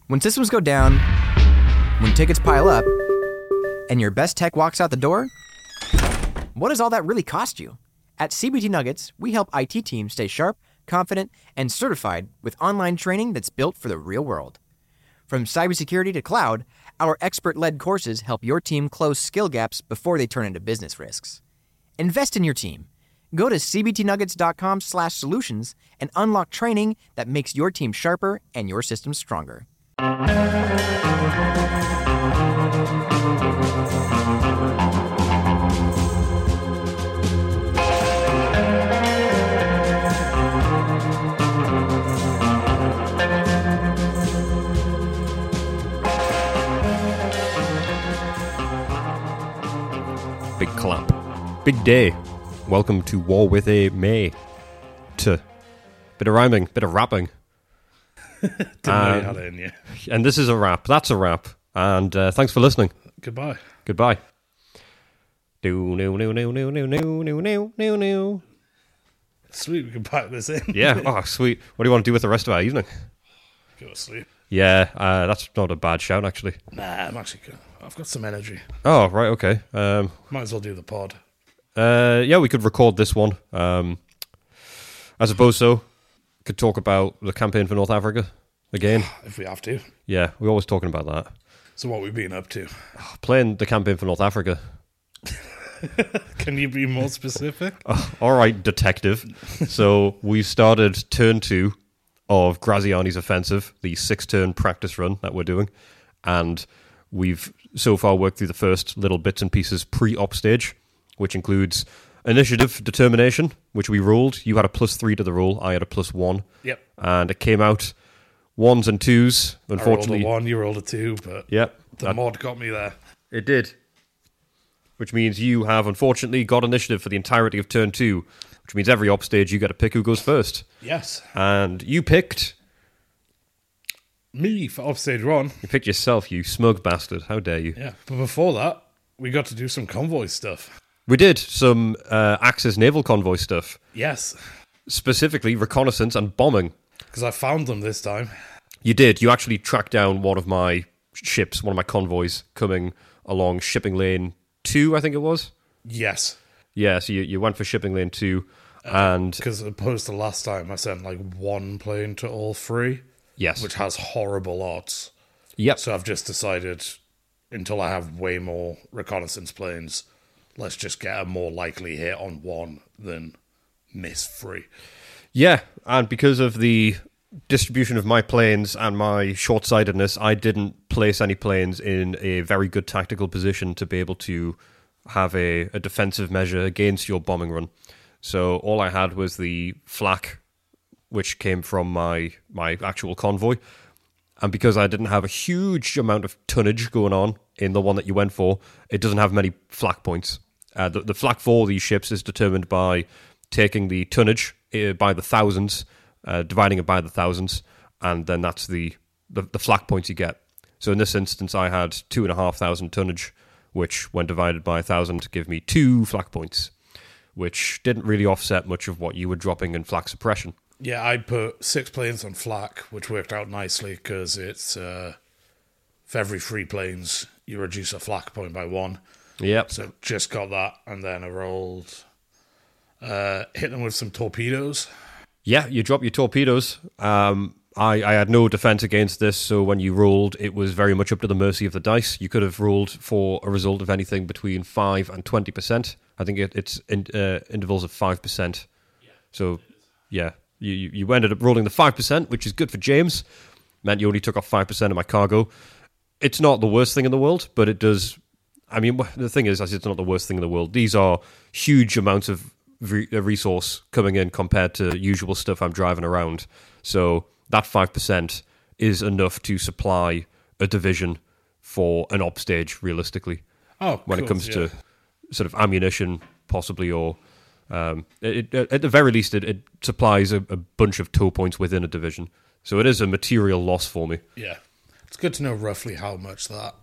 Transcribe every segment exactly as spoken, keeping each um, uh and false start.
When systems go down, when tickets pile up, and your best tech walks out the door, what does all that really cost you? At C B T Nuggets, we help I T teams stay sharp, confident, and certified with online training that's built for the real world. From cybersecurity to cloud, our expert-led courses help your team close skill gaps before they turn into business risks. Invest in your team. Go to cbtnuggets.com slash solutions and unlock training that makes your team sharper and your systems stronger. Big clap. Big day. Welcome to War with a May. To. Bit of rhyming, bit of rapping. Didn't know you had it in you. And this is a rap. That's a rap. And uh, thanks for listening. Goodbye. Goodbye. Do no no no no no no no no no no. Sweet, we can pack this in. Yeah. Oh, sweet. What do you want to do with the rest of our evening? Go to sleep. Yeah, uh, that's not a bad shout, actually. Nah, I'm actually good. I've got some energy. Oh, right, okay. Um, Might as well do the pod. uh, yeah, we could record this one. Um, I suppose so. Could talk about the campaign for North Africa again. If we have to. Yeah, we're always talking about that. So what we've been up to. Playing the campaign for North Africa. Can you be more specific? Uh, all right, detective. So we started turn two of Graziani's offensive, the six-turn practice run that we're doing. And we've so far worked through the first little bits and pieces pre-op stage, which includes initiative determination, which we rolled. You had a plus three to the roll. I had a plus one. Yep. And it came out ones and twos. Unfortunately, I rolled a one, you rolled a two, but yep, the that, mod got me there. It did. Which means you have, unfortunately, got initiative for the entirety of turn two, which means every op stage you get to pick who goes first. Yes. And you picked... Me for off stage one. You picked yourself, you smug bastard. How dare you? Yeah. But before that, we got to do some convoy stuff. We did some uh, Axis naval convoy stuff. Yes. Specifically, reconnaissance and bombing. Because I found them this time. You did. You actually tracked down one of my ships, one of my convoys, coming along shipping lane two, I think it was. Yes. Yeah, so you, you went for shipping lane two, and... Because opposed to last time, I sent like one plane to all three. Yes. Which has horrible odds. Yep. So I've just decided, until I have way more reconnaissance planes, let's just get a more likely hit on one than miss three. Yeah, and because of the distribution of my planes and my short-sightedness, I didn't place any planes in a very good tactical position to be able to have a, a defensive measure against your bombing run. So all I had was the flak, which came from my, my actual convoy. And because I didn't have a huge amount of tonnage going on in the one that you went for, it doesn't have many flak points. Uh, the, the flak for these ships is determined by taking the tonnage uh, by the thousands, uh, dividing it by the thousands, and then that's the, the, the flak points you get. So in this instance, I had two and a half thousand tonnage, which when divided by a thousand give me two flak points, which didn't really offset much of what you were dropping in flak suppression. Yeah, I put six planes on flak, which worked out nicely because it's uh, for every three planes, you reduce a flak point by one. Yep. So just got that, and then I rolled, uh, hit them with some torpedoes. Yeah, you drop your torpedoes. Um, I, I had no defense against this, so when you rolled, it was very much up to the mercy of the dice. You could have rolled for a result of anything between five and twenty percent. I think it, it's in, uh, intervals of five percent. Yeah, so, yeah. You, you ended up rolling the five percent, which is good for James. Meant you only took off five percent of my cargo. It's not the worst thing in the world, but it does... I mean, the thing is, it's not the worst thing in the world. These are huge amounts of re- resource coming in compared to usual stuff I'm driving around. So that five percent is enough to supply a division for an op stage, realistically. Oh, when cool, it comes yeah. to sort of ammunition, possibly, or... Um, it, it, at the very least, it, it supplies a, a bunch of tow points within a division. So it is a material loss for me. Yeah. It's good to know roughly how much that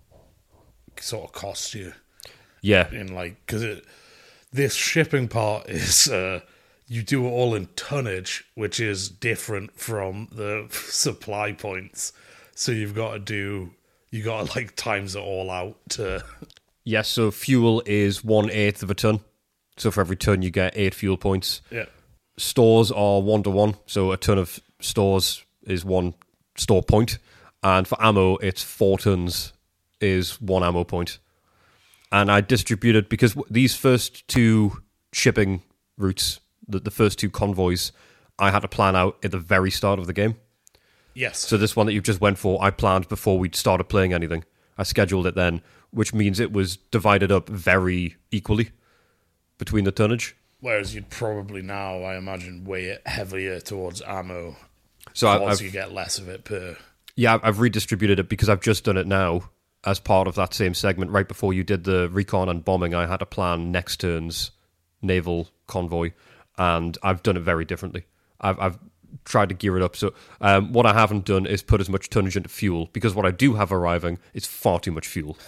sort of costs you. Yeah. In like, because it this shipping part is, uh, you do it all in tonnage, which is different from the supply points. So you've got to do, you got to like times it all out to. Yes, so fuel is one eighth of a ton. So for every ton, you get eight fuel points. Yeah. Stores are one to one. So a ton of stores is one store point. And for ammo, it's four tons is one ammo point. And I distributed, because these first two shipping routes, the, the first two convoys, I had to plan out at the very start of the game. Yes. So this one that you've just went for, I planned before we'd started playing anything. I scheduled it then, which means it was divided up very equally between the tonnage. Whereas you'd probably now, I imagine, weigh it heavier towards ammo. So I, Because I've, you get less of it per. yeah, I've redistributed it because I've just done it now as part of that same segment. Right before you did the recon and bombing, I had to plan next turn's naval convoy, and I've done it very differently. I've, I've tried to gear it up. So um, what I haven't done is put as much tonnage into fuel, because what I do have arriving is far too much fuel.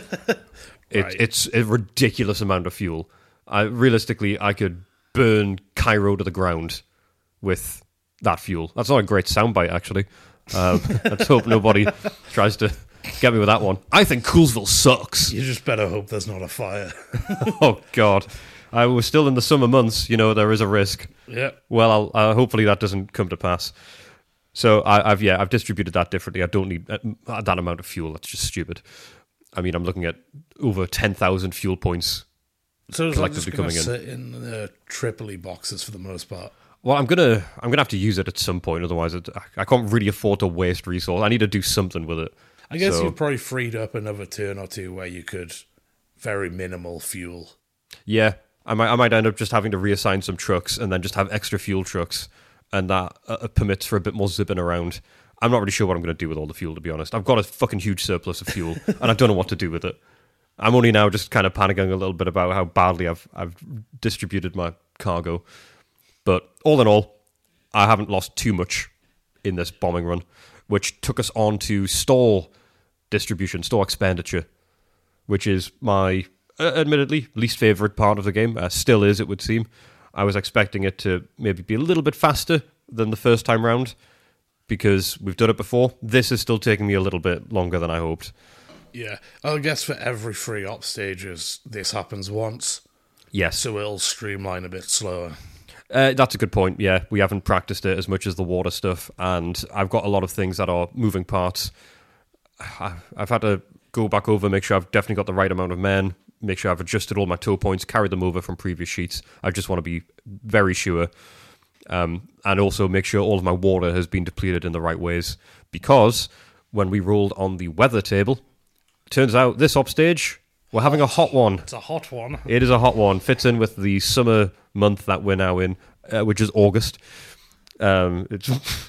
it, Right. It's a ridiculous amount of fuel. I, realistically, I could burn Cairo to the ground with that fuel. That's not a great soundbite, actually. Um, let's hope nobody tries to get me with that one. I think Coolsville sucks. You just better hope there's not a fire. Oh, God. I was still in the summer months. You know, there is a risk. Yeah. Well, I'll, uh, hopefully that doesn't come to pass. So I, I've yeah, I've distributed that differently. I don't need uh, that amount of fuel. That's just stupid. I mean, I'm looking at over ten thousand fuel points. So it's like just Collectively going to coming sit in the Tripoli boxes for the most part. Well, I'm gonna I'm gonna have to use it at some point. Otherwise, it, I can't really afford to waste resource. I need to do something with it. I guess So- you've probably freed up another turn or two where you could very minimal fuel. Yeah, I might I might end up just having to reassign some trucks and then just have extra fuel trucks, and that uh, permits for a bit more zipping around. I'm not really sure what I'm going to do with all the fuel, to be honest. I've got a fucking huge surplus of fuel, and I don't know what to do with it. I'm only now just kind of panicking a little bit about how badly I've I've distributed my cargo. But all in all, I haven't lost too much in this bombing run, which took us on to store distribution, store expenditure, which is my, uh, admittedly, least favourite part of the game. Uh, still is, it would seem. I was expecting it to maybe be a little bit faster than the first time round, because we've done it before. This is still taking me a little bit longer than I hoped. Yeah. I guess for every free op stages, this happens once. Yes. So it'll streamline a bit slower. Uh, that's a good point, yeah. We haven't practiced it as much as the water stuff, and I've got a lot of things that are moving parts. I've had to go back over, make sure I've definitely got the right amount of men, make sure I've adjusted all my tow points, carried them over from previous sheets. I just want to be very sure. Um, and also make sure all of my water has been depleted in the right ways, because when we rolled on the weather table, turns out this upstage, we're having a hot one. It's a hot one. It is a hot one. Fits in with the summer month that we're now in, uh, which is August. Um, it's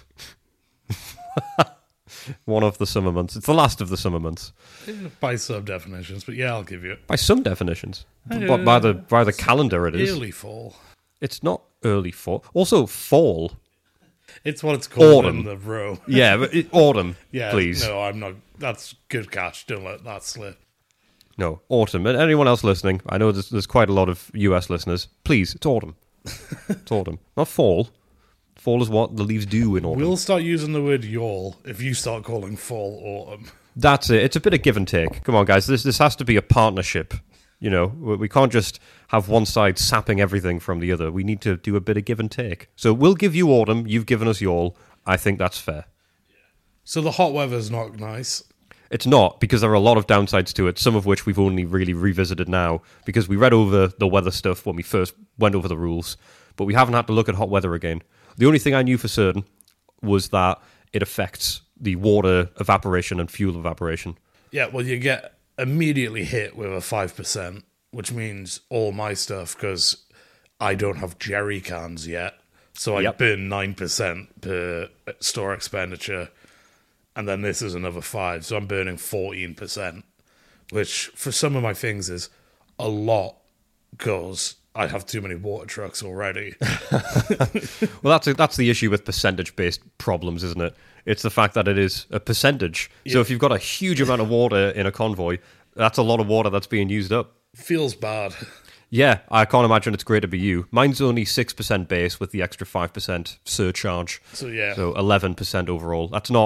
one of the summer months. It's the last of the summer months. By some definitions, but yeah, I'll give you it. By some definitions. But by the by the calendar it is. Early fall. It's not early fall. Also, fall. It's what it's called Autumn. in the row. Yeah, but it, autumn, Yeah, please. no, I'm not. That's good catch. Don't let that slip. No, autumn. And anyone else listening, I know there's, there's quite a lot of U S listeners. Please, it's autumn. It's autumn. Not fall. Fall is what the leaves do in autumn. We'll start using the word yawl if you start calling fall autumn. That's it. It's a bit of give and take. Come on, guys. This this has to be a partnership. You know, we we can't just have one side sapping everything from the other. We need to do a bit of give and take. So we'll give you autumn. You've given us yawl. I think that's fair. So the hot weather's not nice. It's not, because there are a lot of downsides to it, some of which we've only really revisited now, because we read over the weather stuff when we first went over the rules, but we haven't had to look at hot weather again. The only thing I knew for certain was that it affects the water evaporation and fuel evaporation. Yeah, well, you get immediately hit with a five percent, which means all my stuff, because I don't have jerry cans yet, so I Yep. burn nine percent per store expenditure, and then this is another five, so I'm burning fourteen percent, which for some of my things is a lot, because I have too many water trucks already. Well, that's a, that's the issue with percentage-based problems, isn't it? It's the fact that it is a percentage. So Yeah. if you've got a huge amount of water in a convoy, that's a lot of water that's being used up. Feels bad. Yeah, I can't imagine it's great to be you. Mine's only six percent base with the extra five percent surcharge. So yeah, So eleven percent overall. That's not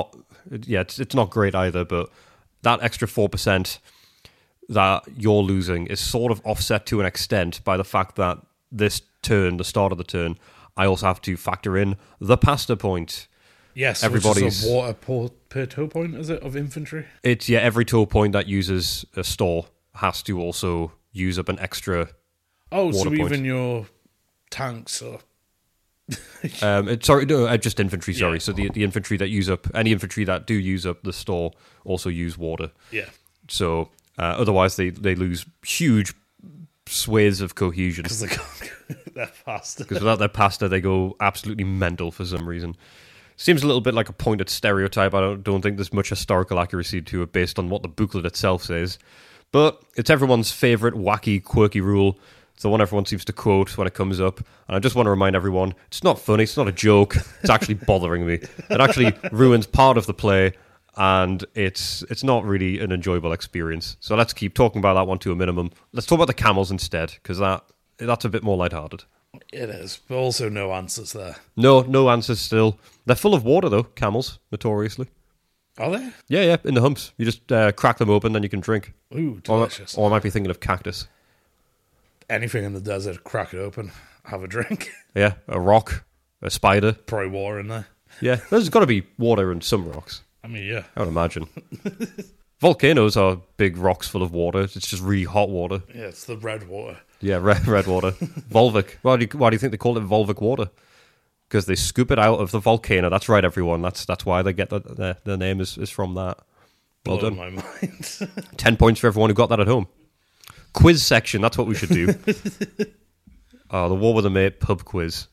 It- yeah, it's, it's not great either, but that extra four percent that you're losing is sort of offset to an extent by the fact that this turn, the start of the turn, I also have to factor in the pasta point. Yes, Everybody's- which is a water per, per toe point, is it, of infantry? It's, yeah, every toe point that uses a store has to also use up an extra. Oh, so Water point. even your tanks are... Um, it, sorry, no, uh, just infantry. Sorry, Yeah. so the the infantry that use up any infantry that do use up the store also use water. Yeah. So uh, otherwise, they they lose huge swathes of cohesion Because they can't go that fast. because without their pasta, they go absolutely mental for some reason. Seems a little bit like a pointed stereotype. I don't don't think there's much historical accuracy to it based on what the booklet itself says. But it's everyone's favorite wacky, quirky rule. It's the one everyone seems to quote when it comes up. And I just want to remind everyone, it's not funny, it's not a joke. It's actually bothering me. It actually ruins part of the play, and it's it's not really an enjoyable experience. So let's keep talking about that one to a minimum. Let's talk about the camels instead, because that that's a bit more lighthearted. It is, but also no answers there. No, no answers still. They're full of water, though, camels, notoriously. Are they? Yeah, yeah, in the humps. You just uh, crack them open, then you can drink. Ooh, Or, delicious. or I might be thinking of cactus. Anything in the desert, crack it open, have a drink. Yeah, a rock, a spider. Probably water in there. Yeah, there's got to be water in some rocks, I mean, yeah. I would imagine. Volcanoes are big rocks full of water. It's just really hot water. Yeah, it's the red water. Yeah, red, red water. Volvic. Why do, you, why do you think they call it Volvic water? Because they scoop it out of the volcano. That's right, everyone. That's that's why they get the, the, the name is, is from that. Well Blown done. my mind. Ten points for everyone who got that at home. Quiz section, that's what we should do. Oh, the War with a Mate pub quiz.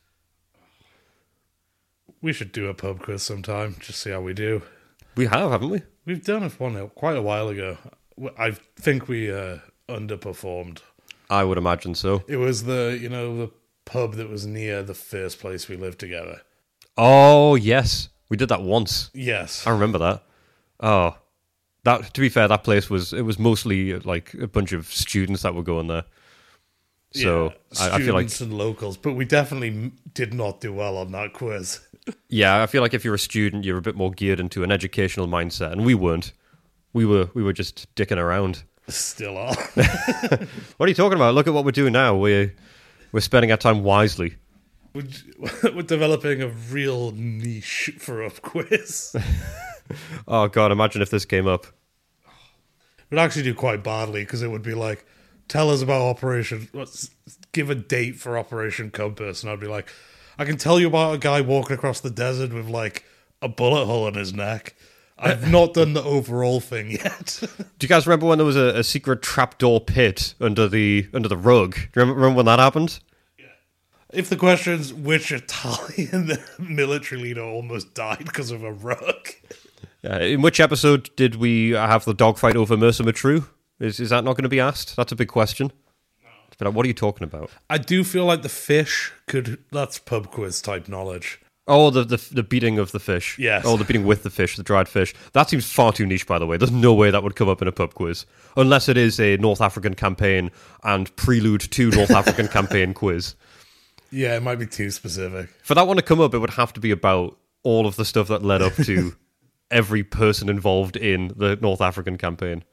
We should do a pub quiz sometime, just see how we do. We have, haven't we? We've done it one quite a while ago. I think we uh, underperformed. I would imagine so. It was the, you know, the pub that was near the first place we lived together. Oh, yes. We did that once. Yes. I remember that. Oh, that. To be fair, that place was, it was mostly like a bunch of students that were going there. So yeah, I, I feel like, students and locals, but we definitely m- did not do well on that quiz. yeah, I feel like if you're a student, you're a bit more geared into an educational mindset, and we weren't. We were, we were just dicking around. Still are. What are you talking about? Look at what we're doing now. We're we're spending our time wisely. We're, we're developing a real niche for a quiz. Oh god, imagine if this came up. We'd actually do quite badly because it would be like, tell us about Operation, let's give a date for Operation Compass. And I'd be like, I can tell you about a guy walking across the desert with like a bullet hole in his neck. I've not done the overall thing yet. Do you guys remember when there was a, a secret trapdoor pit under the under the rug? Do you remember, remember when that happened? If the question's which Italian military leader almost died because of a rug. Uh, in which episode did we have the dogfight over Mercer Matru? Is is that not going to be asked? That's a big question. It's been like, what are you talking about? I do feel like the fish could, that's pub quiz type knowledge. Oh, the, the the beating of the fish. Yes. Oh, the beating with the fish, the dried fish. That seems far too niche, by the way. There's no way that would come up in a pub quiz. Unless it is a North African campaign and prelude to North African campaign quiz. Yeah, it might be too specific. For that one to come up, it would have to be about all of the stuff that led up to every person involved in the North African campaign.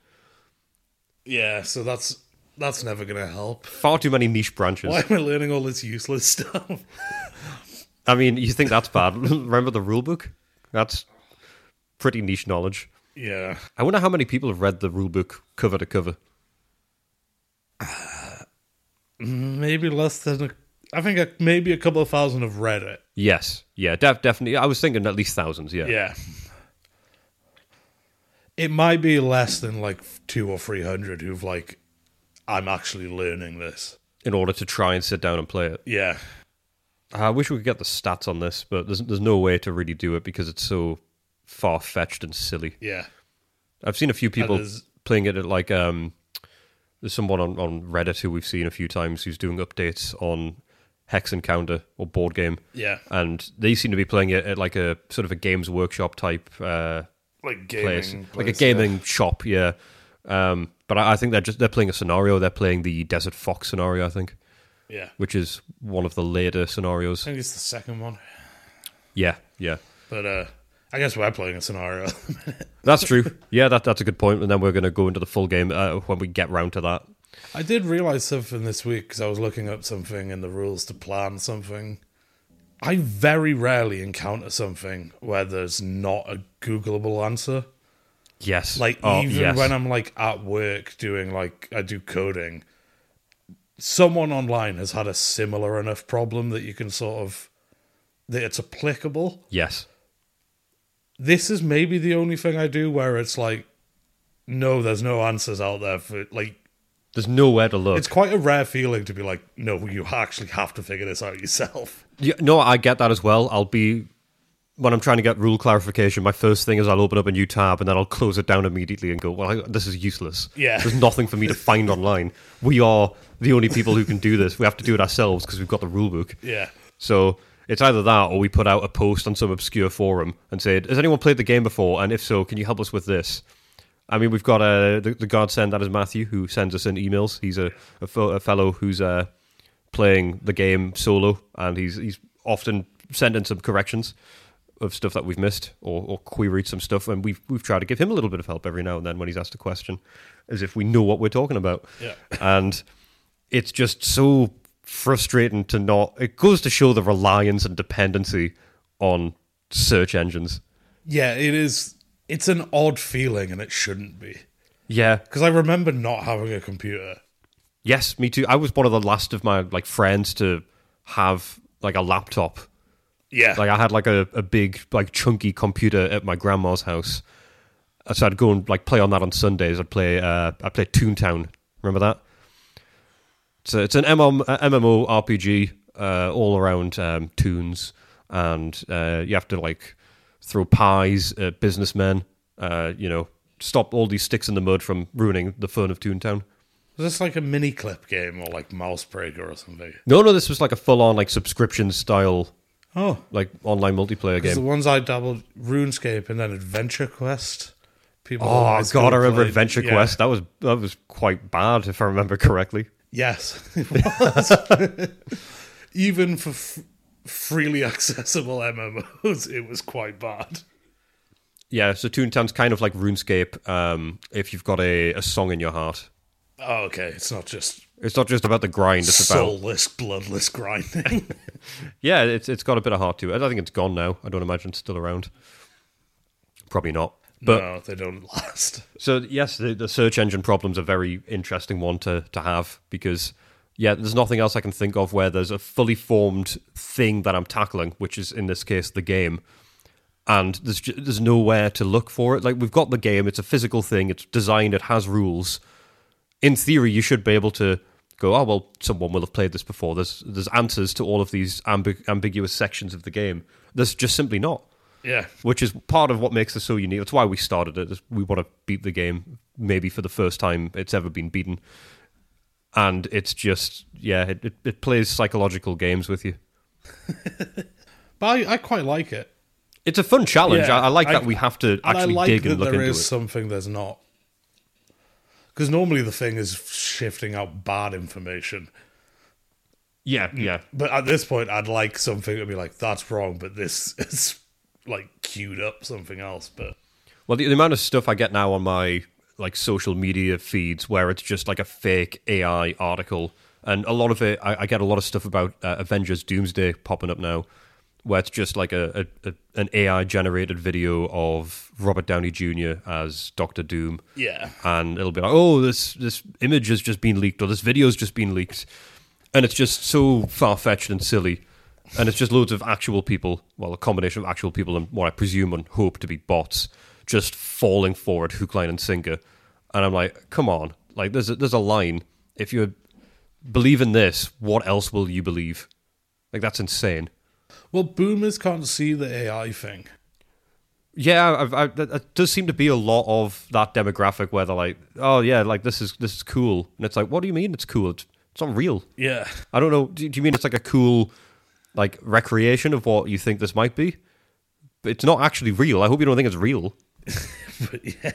Yeah, so that's that's never going to help. Far too many niche branches. Why am I learning all this useless stuff? I mean, you think that's bad. Remember the rule book? That's pretty niche knowledge. Yeah. I wonder how many people have read the rule book cover to cover. Maybe less than a, I think a, maybe a couple of thousand have read it. Yes. Yeah, def- definitely. I was thinking at least thousands, yeah. Yeah. It might be less than like two or three hundred who've like, I'm actually learning this. In order to try and sit down and play it. Yeah. I wish we could get the stats on this, but there's there's no way to really do it because it's so far-fetched and silly. Yeah. I've seen a few people And there's- playing it at like, um, there's someone on, on Reddit who we've seen a few times who's doing updates on Hex Encounter or board game. Yeah. And they seem to be playing it at like a sort of a Games Workshop type uh, Like gaming. place, like a place, gaming shop, yeah. Um, but I, I think they're just they're playing a scenario. They're playing the Desert Fox scenario, I think, Yeah. yeah. which is one of the later scenarios. I think it's the second one. Yeah, yeah. But uh, I guess we're playing a scenario. That's true. Yeah, that that's a good point. And then we're going to go into the full game uh, when we get round to that. I did realise something this week because I was looking up something in the rules to plan something. I very rarely encounter something where there's not a Googleable answer. Yes. Like, oh, even yes. when I'm, like, at work doing, like, I do coding, someone online has had a similar enough problem that you can sort of, that it's applicable. Yes. This is maybe the only thing I do where it's like, no, there's no answers out there for, like, There's nowhere to look. it's quite a rare feeling to be like, no, you actually have to figure this out yourself. Yeah, no, I get that as well. I'll be, when I'm trying to get rule clarification, my first thing is I'll open up a new tab and then I'll close it down immediately and go, well, I, this is useless. Yeah. There's nothing for me to find online. We are the only people who can do this. We have to do it ourselves because we've got the rule book. Yeah. So it's either that or we put out a post on some obscure forum and say, has anyone played the game before? And if so, can you help us with this? I mean, we've got uh, the, the godsend, that is Matthew, who sends us in emails. He's a, a, fo- a fellow who's uh, playing the game solo, and he's he's often sent in some corrections of stuff that we've missed or, or queried some stuff, and we've we've tried to give him a little bit of help every now and then when he's asked a question, as if we know what we're talking about. Yeah. And it's just so frustrating to not... It goes to show the reliance and dependency on search engines. Yeah, it is. It's an odd feeling, and it shouldn't be. Yeah. Because I remember not having a computer. Yes, me too. I was one of the last of my like friends to have like a laptop. Yeah. Like I had like a, a big like chunky computer at my grandma's house. So I'd go and like play on that on Sundays. I'd play uh I played Toontown. Remember that? So it's an M M O R P G uh, all around um, toons, and uh, you have to like throw pies at businessmen. Uh, you know, stop all these sticks in the mud from ruining the fun of Toontown. Was this like a mini clip game or like Mousebreaker or something? No, no, this was like a full-on like subscription style, Oh. like online multiplayer Because the game. ones I dabbled, RuneScape and then Adventure Quest. People Oh in high school god, I remember played- Adventure yeah. Quest. That was that was quite bad if I remember correctly. Yes, it was. Even for f- freely accessible M M Os, it was quite bad. Yeah, so Toontown's kind of like RuneScape. Um, if you've got a, a song in your heart, Oh, okay. It's not just it's not just about the grind. It's about soulless, bloodless grinding. yeah, it's it's got a bit of heart to it. I think it's gone now. I don't imagine it's still around. Probably not. But no, they don't last. so yes, the, the search engine problem's a very interesting one to to have because yeah, there's nothing else I can think of where there's a fully formed thing that I'm tackling, which is in this case the game, and there's ju- there's nowhere to look for it. Like we've got the game, it's a physical thing, it's designed, it has rules. In theory, you should be able to go, oh well, someone will have played this before. There's there's answers to all of these ambi- ambiguous sections of the game. There's just simply not. Yeah. Which is part of what makes this so unique. That's why we started it. Is we want to beat the game, maybe for the first time it's ever been beaten. And it's just, yeah, it, it, it plays psychological games with you. But I, I quite like it. It's a fun challenge. Yeah, I, I like I- that we have to And actually I like dig that and look there into is it. something there's not. Because normally the thing is shifting out bad information. Yeah, yeah. But at this point, I'd like something to be like, that's wrong, but this is like queued up something else. But Well, the, the amount of stuff I get now on my like social media feeds where it's just like a fake A I article, and a lot of it, I, I get a lot of stuff about uh, Avengers Doomsday popping up now, where it's just like a, a, a an A I generated video of Robert Downey Junior as Doctor Doom, yeah, and it'll be like, oh, this this image has just been leaked or this video's just been leaked, and it's just so far fetched and silly. And it's just loads of actual people, well, a combination of actual people and what I presume and hope to be bots, just falling for it, hook, line, and sinker. And I'm like, come on. Like, there's a, there's a line. If you believe in this, what else will you believe? Like, that's insane. well, boomers can't see the A I thing. Yeah, I've, I, that does seem to be a lot of that demographic where they're like, oh, yeah, like, this is this is cool. And it's like, what do you mean it's cool? It's, it's not real. Yeah, I don't know. Do, do you mean it's like a cool... like recreation of what you think this might be, but it's not actually real. I hope you don't think it's real. but yeah,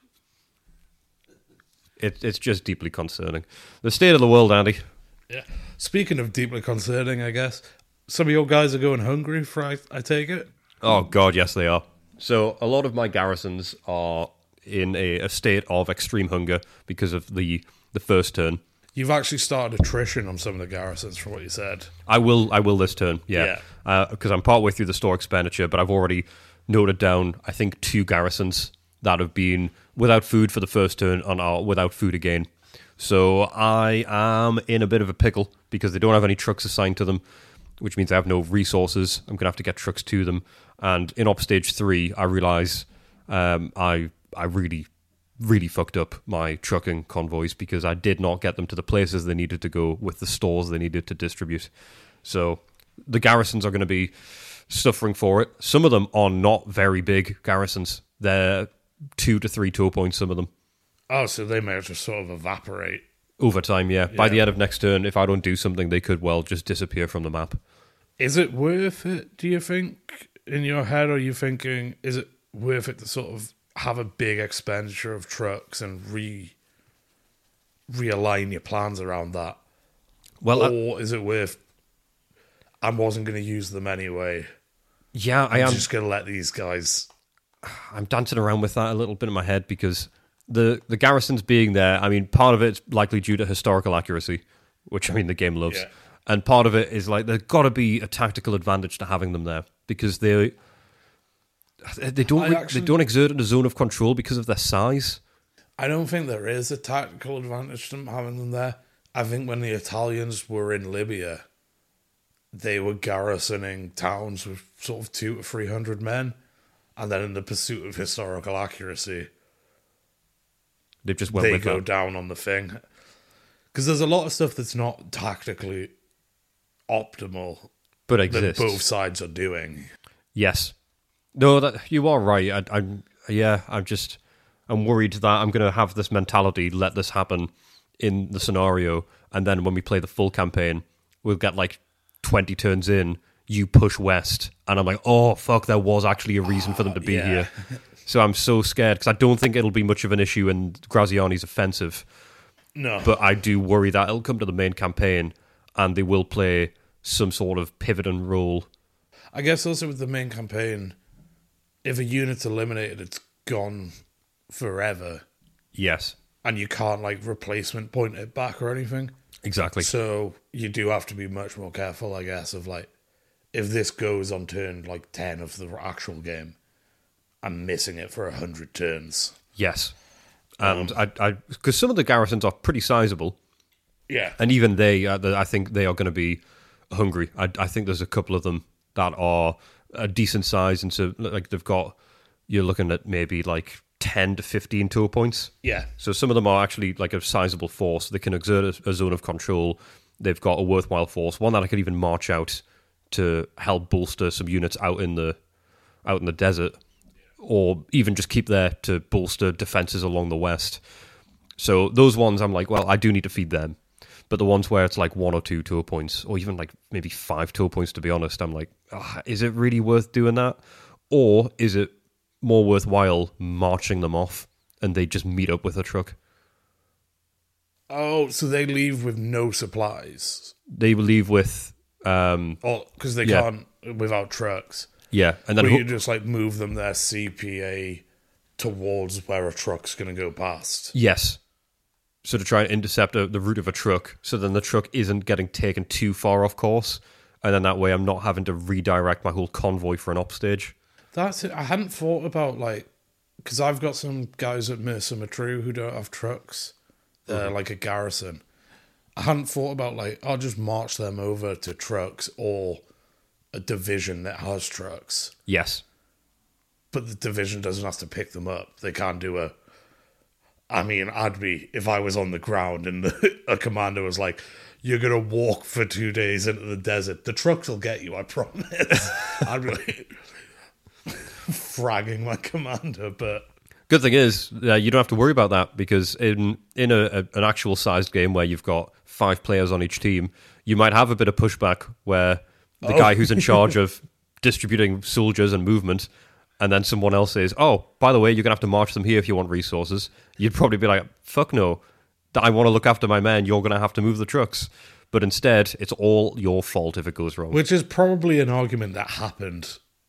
It, it's just deeply concerning. The state of the world, Andy. yeah. Speaking of deeply concerning, I guess some of your guys are going hungry. For I, I take it. Oh God, yes they are. So a lot of my garrisons are in a, a state of extreme hunger because of the the first turn. You've actually started attrition on some of the garrisons from what you said. I will I will this turn, yeah. Because uh, I'm partway through the store expenditure, but I've already noted down, I think, two garrisons that have been without food for the first turn and are without food again. So I am in a bit of a pickle because they don't have any trucks assigned to them, which means I have no resources. I'm going to have to get trucks to them. And in Op Stage three, I realise um, I I really, really fucked up my trucking convoys because I did not get them to the places they needed to go with the stores they needed to distribute. So the garrisons are going to be suffering for it. Some of them are not very big garrisons. They're two to three tow points, some of them. Oh, so they may just sort of evaporate. Over time, yeah. yeah. By the end of next turn, if I don't do something, they could well just disappear from the map. Is it worth it, do you think, in your head? Are you thinking, is it worth it to sort of have a big expenditure of trucks and re realign your plans around that? Well, or I, is it worth, I wasn't going to use them anyway. Yeah, I I'm am. just going to let these guys... I'm dancing around with that a little bit in my head because the, the garrisons being there, I mean, part of it's likely due to historical accuracy, which, I mean, the game loves. Yeah. And part of it is like there's got to be a tactical advantage to having them there because they they don't actually, they don't exert a zone of control because of their size. I don't think there is a tactical advantage to them having them there. I think when the Italians were in Libya, they were garrisoning towns with sort of two to three hundred men, and then in the pursuit of historical accuracy, they've just went they with go that. down on the thing. Because there's a lot of stuff that's not tactically optimal, but exists. That both sides are doing. Yes, no, that you are right. I, I'm yeah, I'm just I'm worried that I'm going to have this mentality, let this happen in the scenario, and then when we play the full campaign, we'll get like twenty turns in, you push west, and I'm like, oh fuck, there was actually a reason for them to be yeah. here. So I'm so scared because I don't think it'll be much of an issue in Graziani's offensive. No, but I do worry that it'll come to the main campaign and they will play some sort of pivoting role. I guess also with the main campaign, if a unit's eliminated, it's gone forever. Yes. And you can't, like, replacement point it back or anything. Exactly. So you do have to be much more careful, I guess, of, like, if this goes on turn, like, ten of the actual game, I'm missing it for one hundred turns. Yes. And um, I, I, because some of the garrisons are pretty sizable. Yeah. And even they, uh, I think they are going to be hungry. I, I think there's a couple of them that are a decent size, and so like they've got, you're looking at maybe like ten to fifteen tow points. Yeah. So some of them are actually like a sizable force. They can exert a, a zone of control. They've got a worthwhile force, one that I could even march out to help bolster some units out in the out in the desert, or even just keep there to bolster defenses along the west. So those ones, I'm like, well, I do need to feed them. But the ones where it's like one or two tow points, or even like maybe five tow points, to be honest, I'm like, oh, is it really worth doing that? Or is it more worthwhile marching them off and they just meet up with a truck? Oh, so they leave with no supplies? They leave with... Um, oh, because they yeah. can't without trucks. Yeah, and then Or ho- you just like move them their C P A towards where a truck's going to go past. Yes. So to try and intercept a, the route of a truck, so then the truck isn't getting taken too far off course, and then that way I'm not having to redirect my whole convoy for an op stage. That's it. I hadn't thought about, like, because I've got some guys at Mercer Matru who don't have trucks. They're mm-hmm. like a garrison. I hadn't thought about, like, I'll just march them over to trucks or a division that has trucks. Yes. But the division doesn't have to pick them up. They can't do a... I mean, I'd be... If I was on the ground and the, a commander was like, you're going to walk for two days into the desert, the trucks will get you, I promise. I'd be like... fragging my commander, but... Good thing is, uh, you don't have to worry about that, because in in a, a, an actual sized game where you've got five players on each team, you might have a bit of pushback where the oh. guy who's in charge of distributing soldiers and movement, and then someone else says, oh, by the way, you're going to have to march them here if you want resources. You'd probably be like, fuck no, I want to look after my men, you're going to have to move the trucks. But instead, it's all your fault if it goes wrong. Which is probably an argument that happened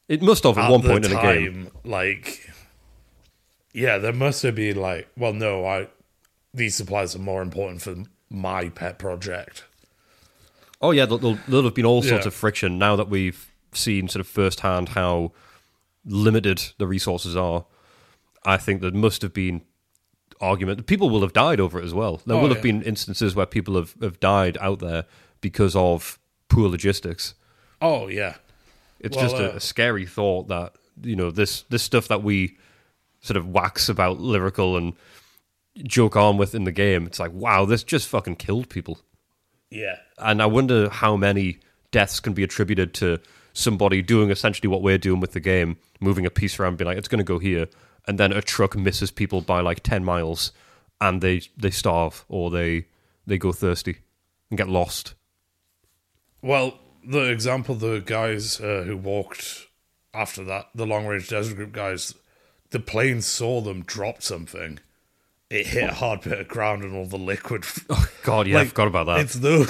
It must have at, at one the point time, in a game. Like, yeah, there must have been like, well, no, I these supplies are more important for my pet project. Oh yeah, there'll, there'll have been all sorts Yeah. of friction now that we've seen sort of firsthand how limited the resources are. I think there must have been argument. People will have died over it as well. There Oh, will yeah. have been instances where people have, have died out there because of poor logistics. Oh yeah, It's Well, just a, uh, a scary thought that, you know, this this stuff that we sort of wax about lyrical and joke on with in the game, it's like, wow, this just fucking killed people. yeah. And I wonder how many deaths can be attributed to somebody doing essentially what we're doing with the game, moving a piece around, being like, it's going to go here, and then a truck misses people by like ten miles, and they they starve or they they go thirsty and get lost. Well, the example, the guys uh, who walked after that, the long range desert group guys, the plane saw them drop something. It hit a hard bit of ground and all the liquid. Oh God, yeah, I Like, forgot about that. It's though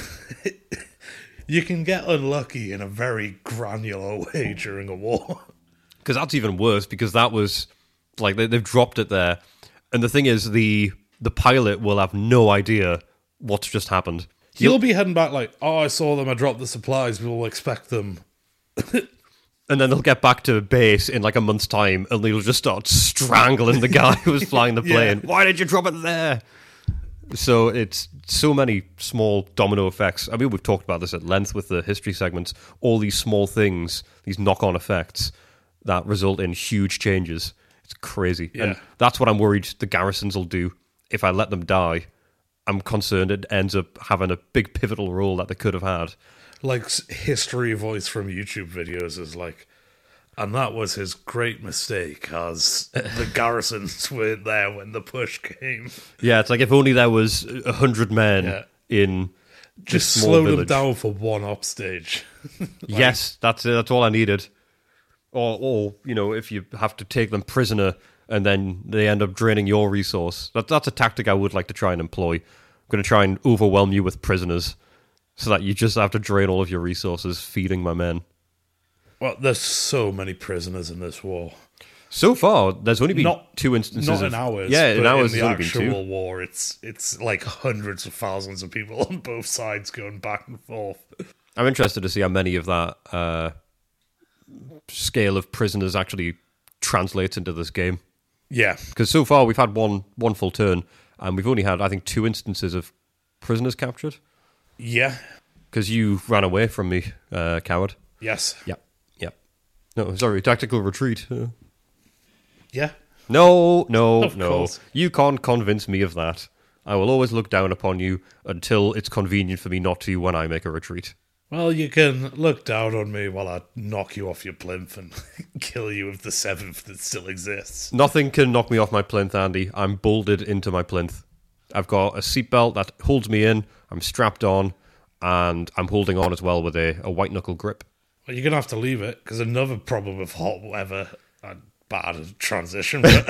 you can get unlucky in a very granular way during a war. Because that's even worse, because that was like they, they've dropped it there, and the thing is, the the pilot will have no idea what's just happened. He'll be heading back like, oh, I saw them, I dropped the supplies, we'll expect them. And then they'll get back to base in like a month's time, and they'll just start strangling the guy who was flying the plane. Yeah. Why did you drop it there? So it's so many small domino effects. I mean, we've talked about this at length with the history segments. All these small things, these knock-on effects that result in huge changes. It's crazy. Yeah. And that's what I'm worried the garrisons will do if I let them die. I'm concerned it ends up having a big pivotal role that they could have had. Like s- history voice from YouTube videos is like, and that was his great mistake, as the garrisons weren't there when the push came. Yeah, it's like if only there was a hundred men Yeah. in Just this small slow village. them down for one upstage. Yes, that's it. That's all I needed. Or, or you know, if you have to take them prisoner and then they end up draining your resource, that, that's a tactic I would like to try and employ. I'm going to try and overwhelm you with prisoners so that you just have to drain all of your resources feeding my men. Well, there's so many prisoners in this war. So far, there's only been Not two instances. Not of, in ours. Yeah, in but ours, in there's the only been actual two. war, it's it's like hundreds of thousands of people on both sides going back and forth. I'm interested to see how many of that uh, scale of prisoners actually translates into this game. Yeah, Because so far we've had one one full turn, and we've only had, I think, two instances of prisoners captured. yeah, Because you ran away from me, uh, coward. yes, Yep. Yep. No, sorry, tactical retreat. Uh, yeah. no, no, Of no. course. You can't convince me of that. I will always look down upon you until it's convenient for me not to when I make a retreat. Well, you can look down on me while I knock you off your plinth and kill you with the seventh that still exists. Nothing can knock me off my plinth, Andy. I'm bolted into my plinth. I've got a seatbelt that holds me in. I'm strapped on, and I'm holding on as well with a, a white knuckle grip. Well, you're going to have to leave it, because another problem with hot weather, uh, bad transition, but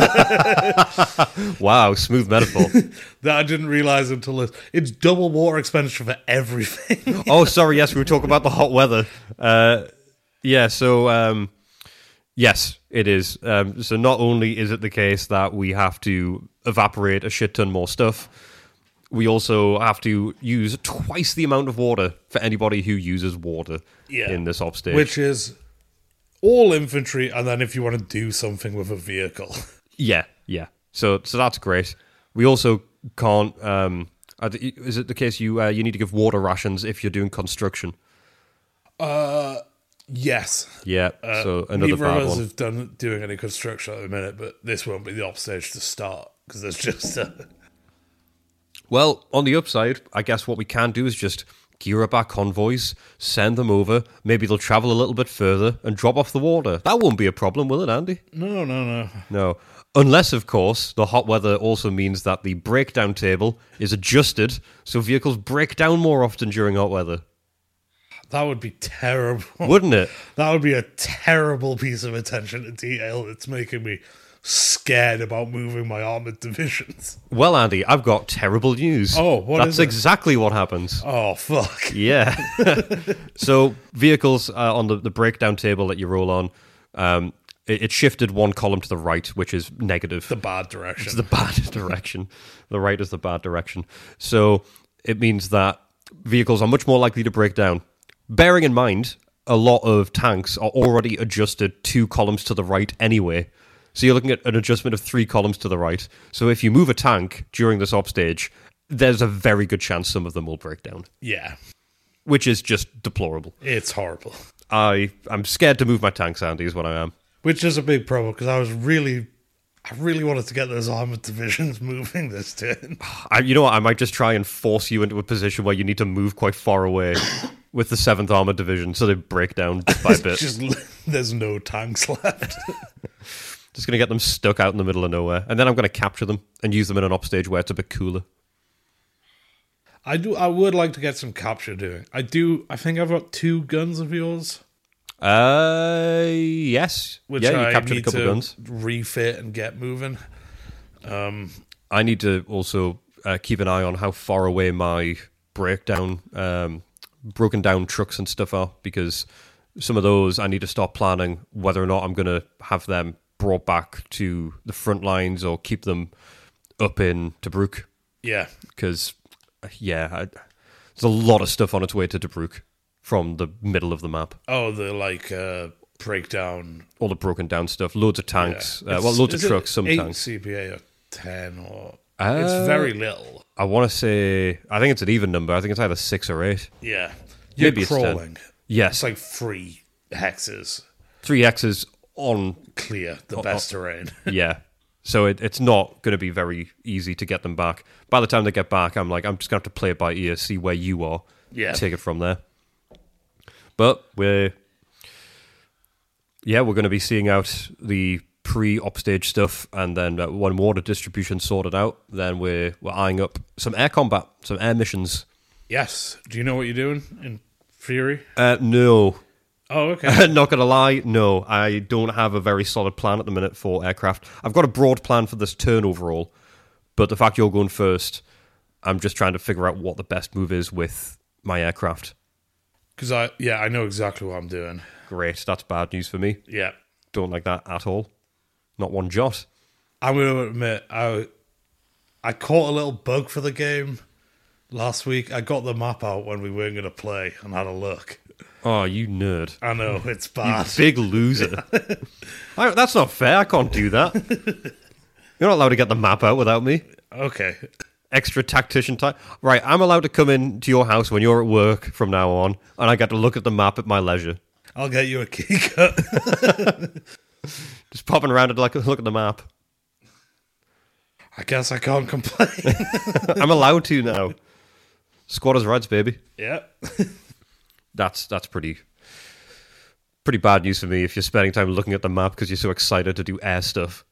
Wow, smooth metaphor. that I didn't realise until this. It's double water expenditure for everything. Oh, sorry, yes, we were talking about the hot weather. Uh, yeah, so, um, yes, it is. Um, so not only is it the case that we have to evaporate a shit ton more stuff, we also have to use twice the amount of water for anybody who uses water Yeah. in this off stage. Which is all infantry, and then if you want to do something with a vehicle. Yeah, yeah. So, so that's great. We also can't. Um, are the- is it the case you uh, you need to give water rations if you're doing construction? Uh, yes. Yeah. Uh, so another neither bad of us one. have done doing any construction at the minute, but this won't be the upstage to start, because there's just a... Well, on the upside, I guess what we can do is just gear up our convoys, send them over. Maybe they'll travel a little bit further and drop off the water. That won't be a problem, will it, Andy? No, no, no. No. Unless, of course, the hot weather also means that the breakdown table is adjusted so vehicles break down more often during hot weather. That would be terrible. Wouldn't it? That would be a terrible piece of attention to detail. It's making me scared about moving my armored divisions. Well, Andy, I've got terrible news. Oh, what That's is it? exactly what happens. Oh, fuck. Yeah. So vehicles uh, on the, the breakdown table that you roll on, um, it, it shifted one column to the right, which is negative. The bad direction. It's the bad direction. The right is the bad direction. So it means that vehicles are much more likely to break down. Bearing in mind, a lot of tanks are already adjusted two columns to the right anyway. So you're looking at an adjustment of three columns to the right. So if you move a tank during this op stage, there's a very good chance some of them will break down. Yeah. Which is just deplorable. It's horrible. I, I'm scared to move my tanks, Andy, is what I am. Which is a big problem, because I was really... I really wanted to get those armored divisions moving this turn. I, you know what? I might just try and force you into a position where you need to move quite far away with the seventh Armored Division so they break down bit by bit. Just, there's no tanks left. Just going to get them stuck out in the middle of nowhere. And then I'm going to capture them and use them in an upstage where it's a bit cooler. I do. I would like to get some capture doing. I do. I think I've got two guns of yours. Uh, yes. Which yeah, you I captured need a couple to guns. refit and get moving. Um, I need to also uh, keep an eye on how far away my breakdown, um, broken down trucks and stuff are, because some of those I need to start planning whether or not I'm going to have them brought back to the front lines or keep them up in Tobruk. yeah. Because, yeah, I, there's a lot of stuff on its way to Tobruk from the middle of the map. Oh, the like uh, breakdown. All the broken down stuff, loads of tanks, Yeah. uh, well, It's- loads of is it trucks, some eight tanks. C P A or ten or Uh, it's very little. I want to say, I think it's an even number. I think it's either six or eight. Yeah, you're Maybe it's ten. crawling. Yes, It's like three hexes three X's on, clear the Oh, best terrain. yeah. So it, it's not going to be very easy to get them back. By the time they get back, I'm like, I'm just going to have to play it by ear, see where you are, Yeah. take it from there. But we're, yeah, we're going to be seeing out the pre-upstage stuff, and then uh, when water distribution sorted out, then we're we're eyeing up some air combat, some air missions. Yes. Do you know what you're doing in Fury? Uh, no, Oh, okay. not gonna lie, no, I don't have a very solid plan at the minute for aircraft. I've got a broad plan for this turn overall, but the fact you're going first, I'm just trying to figure out what the best move is with my aircraft. Because I, yeah, I know exactly what I'm doing. Great, that's bad news for me. Yeah. Don't like that at all. Not one jot. I'm going to admit, I, I caught a little bug for the game last week. I got the map out when we weren't going to play and had a look. Oh, you nerd. I know, it's You bad. big loser. I, that's not fair, I can't do that. You're not allowed to get the map out without me. Okay. Extra tactician time. Right, I'm allowed to come in to your house when you're at work from now on, and I get to look at the map at my leisure. I'll get you a key cut. Just popping around and like look at the map. I guess I can't complain. I'm allowed to now. Squatters' rights, baby. Yeah. That's that's pretty pretty bad news for me if you're spending time looking at the map because you're so excited to do air stuff.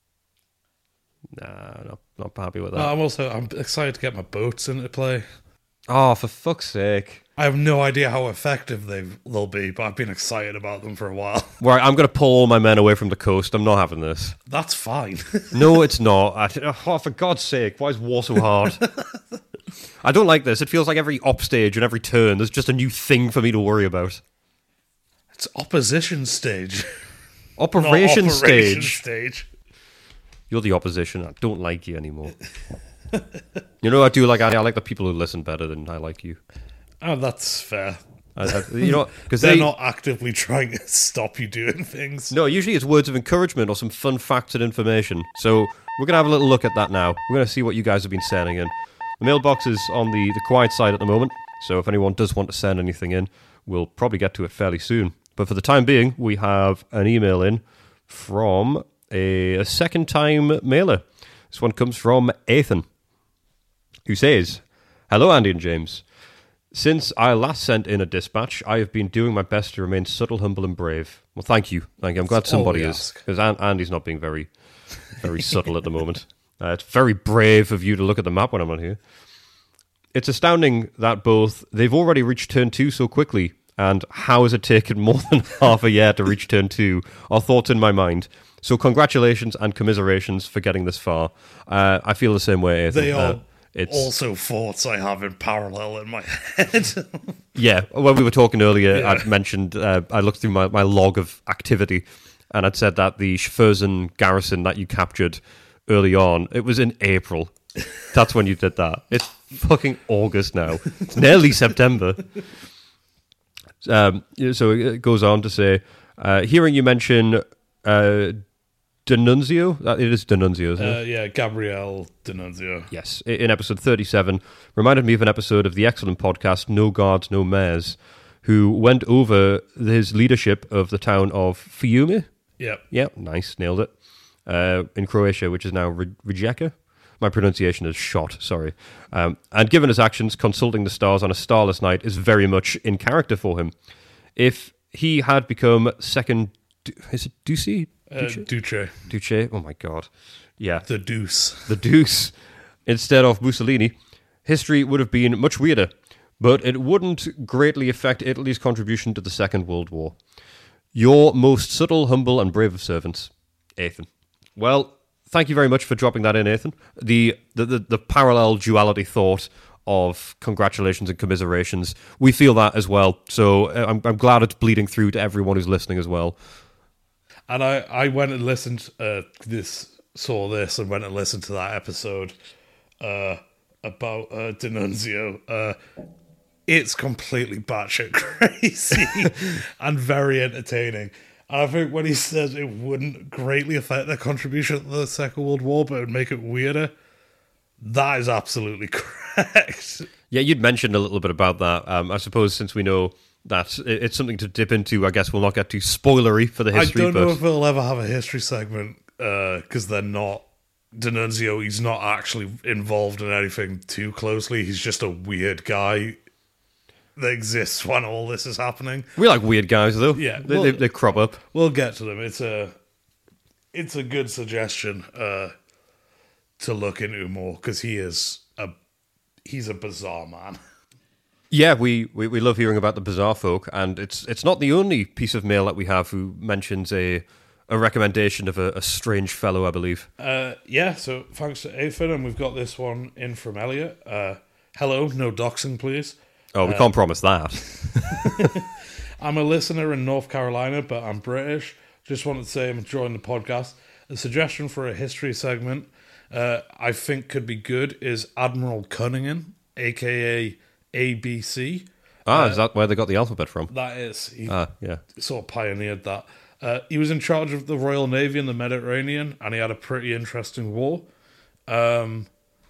Nah, not, not happy with that. I'm also I'm excited to get my boats into play. Oh, for fuck's sake. I have no idea how effective they they'll be, but I've been excited about them for a while. Right, I'm going to pull all my men away from the coast. I'm not having this. That's fine. No, it's not. I, oh, for God's sake, why is war so hard? I don't like this. It feels like every op stage and every turn, there's just a new thing for me to worry about. It's opposition stage. Operation, Not operation stage. stage. You're the opposition. I don't like you anymore. You know, I do like I, I like the people who listen better than I like you. Oh, that's fair. I, I, you know, because They're they not actively trying to stop you doing things. no. Usually, it's words of encouragement or some fun facts and information. So we're gonna have a little look at that now. We're gonna see what you guys have been sending in. The mailbox is on the the quiet side at the moment. So if anyone does want to send anything in, we'll probably get to it fairly soon. But for the time being, we have an email in from a, a second time mailer. This one comes from Ethan, who says, "Hello, Andy and James. Since I last sent in a dispatch, I have been doing my best to remain subtle, humble, and brave." Well, thank you. Thank you. I'm glad That's all somebody we is, ask. because Andy's not being very, very subtle at the moment. Uh, it's very brave of you to look at the map when I'm on here. It's astounding that both they've already reached turn two so quickly, and how has it taken more than half a year to reach turn two? Are thoughts in my mind. So congratulations and commiserations for getting this far. Uh, I feel the same way, Ethan. They are Uh, it's, also thoughts I have in parallel in my head. yeah, when we were talking earlier, Yeah. I'd mentioned, uh, I looked through my, my log of activity, and I'd said that the Schfersen garrison that you captured early on, it was in April. That's when you did that. It's fucking August now. It's nearly September. Um, so it goes on to say, uh, hearing you mention uh, D'Annunzio, uh, it is D'Annunzio, isn't it? uh, yeah, Gabrielle D'Annunzio. Yes, i- in episode thirty-seven, reminded me of an episode of the excellent podcast No Guards, No Mayors, who went over his leadership of the town of Fiume. Yep. Yeah, nice, nailed it. Uh, in Croatia, which is now Ri- Rijeka. My pronunciation is shot, sorry. Um, and given his actions, consulting the stars on a starless night is very much in character for him. If he had become second... Is it Duce? Uh, Duce. Duce? Oh my god. Yeah. The Deuce. The Deuce instead of Mussolini, history would have been much weirder, but it wouldn't greatly affect Italy's contribution to the Second World War. Your most subtle, humble, and brave of servants, Ethan. Well, thank you very much for dropping that in, Ethan. The the, the, the parallel duality thought of congratulations and commiserations, we feel that as well. So uh, I'm, I'm glad it's bleeding through to everyone who's listening as well. And I, I went and listened, uh, this saw this and went and listened to that episode uh, about uh, D'Annunzio. Uh, it's completely batshit crazy and very entertaining. And I think when he says it wouldn't greatly affect their contribution to the Second World War, but it would make it weirder, that is absolutely correct. Yeah, you'd mentioned a little bit about that. Um, I suppose since we know that it- it's something to dip into, I guess we'll not get too spoilery for the history. I don't but know if they'll ever have a history segment because they're not. D'Annunzio, he's not actually involved in anything too closely. He's just a weird guy that exists when all this is happening. we like weird guys, though. Yeah, they, well- they, they crop up. We'll get to them. It's a, it's a good suggestion uh, to look into more because he is a, he's a bizarre man. Yeah, we, we, we love hearing about the bizarre folk, and it's it's not the only piece of mail that we have who mentions a a recommendation of a, a strange fellow, I believe. Uh, yeah, so thanks to Aphid, and we've got this one in from Elliot. Uh, hello, no doxing, please. Oh, we can't promise that. I'm a listener in North Carolina, but I'm British. Just wanted to say I'm enjoying the podcast. A suggestion for a history segment uh, I think could be good is Admiral Cunningham, a k a. A B C. Ah, is that where they got the alphabet from? That is. He Ah, yeah. sort of pioneered that. Uh, he was in charge of the Royal Navy in the Mediterranean, and he had a pretty interesting war. Um,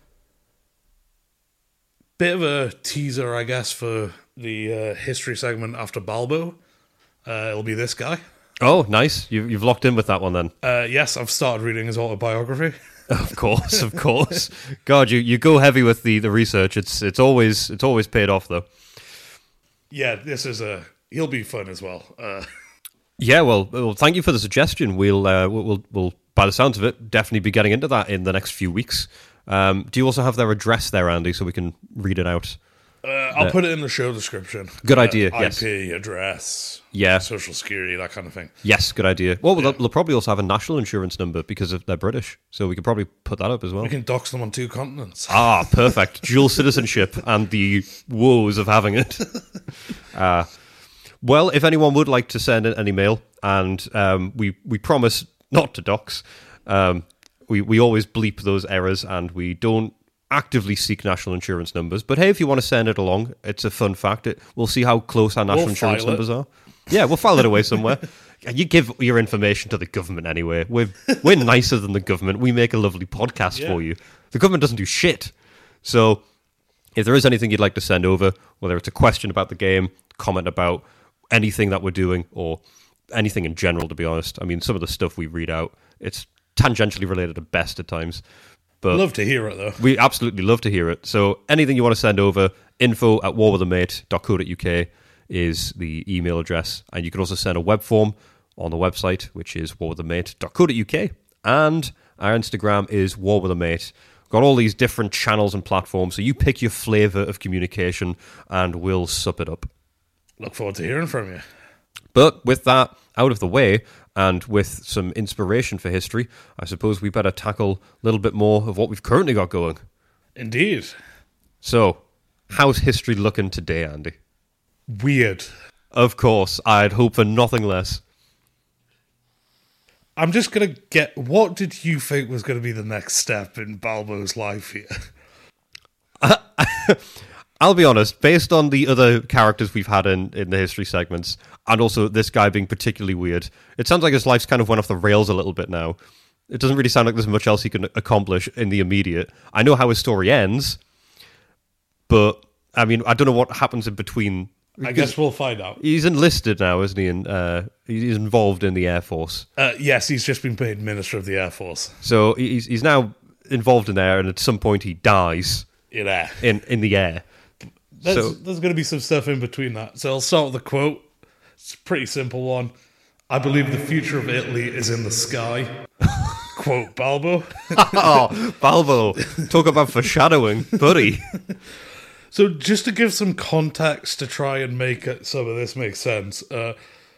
bit of a teaser, I guess, for the uh, history segment after Balbo. Uh, it'll be this guy. Oh, nice. You, you've locked in with that one then. Uh, yes, I've started reading his autobiography. Of course, of course. God, you, you go heavy with the, the research. It's it's always it's always paid off though. Yeah, this is a... He'll be fun as well. Uh, Yeah, well, well, thank you for the suggestion. We'll uh, we'll, we'll we'll by the sounds of it definitely be getting into that in the next few weeks. Um, do you also have their address there, Andy, so we can read it out? uh, I'll put it in the show description. Good Uh, idea, yes. I P, address, Yeah. social security, that kind of thing. Yes, good idea. Well, they'll, they'll probably also have a national insurance number because of they're British, so we could probably put that up as well. We can dox them on two continents. Ah, perfect. Dual citizenship and the woes of having it. Uh, well, if anyone would like to send in any mail, and um, we, we promise not to dox, um, we, we always bleep those errors and we don't actively seek national insurance numbers. But hey, if you want to send it along, it's a fun fact. It, we'll see how close our national We'll insurance file it. numbers are. Yeah, we'll file it away somewhere. You give your information to the government anyway. We're, we're nicer than the government. We make a lovely podcast Yeah. for you. The government doesn't do shit. So if there is anything you'd like to send over, whether it's a question about the game, comment about anything that we're doing, or anything in general, to be honest. I mean, some of the stuff we read out, it's tangentially related at best at times. But Love to hear it, though. we absolutely love to hear it. So anything you want to send over, info at warwithamate dot co dot uk is the email address. And you can also send a web form on the website, which is warwithamate dot co dot uk. And our Instagram is warwithamate. Got all these different channels and platforms, so you pick your flavour of communication and we'll sup it up. Look forward to hearing from you. But with that out of the way, And with some inspiration for history, I suppose we better tackle a little bit more of what we've currently got going. Indeed. So, how's history looking today, Andy? Weird. Of course, I'd hope for nothing less. I'm just going to get... What did you think was going to be the next step in Balbo's life here? I'll be honest, based on the other characters we've had in, in the history segments, and also this guy being particularly weird, it sounds like his life's kind of went off the rails a little bit now. It doesn't really sound like there's much else he can accomplish in the immediate. I know how his story ends, but, I mean, I don't know what happens in between. I guess we'll find out. He's enlisted now, isn't he? And uh, he's involved in the Air Force. Uh, yes, he's just been made Minister of the Air Force. So he's he's now involved in there, and at some point he dies In air. in, in the air. There's, So- there's going to be some stuff in between that. So I'll start with the quote. It's a pretty simple one. I believe the future of Italy is in the sky. Quote Balbo. Oh, Balbo, talk about foreshadowing, buddy. So just to give some context to try and make it, some of this make sense. Uh,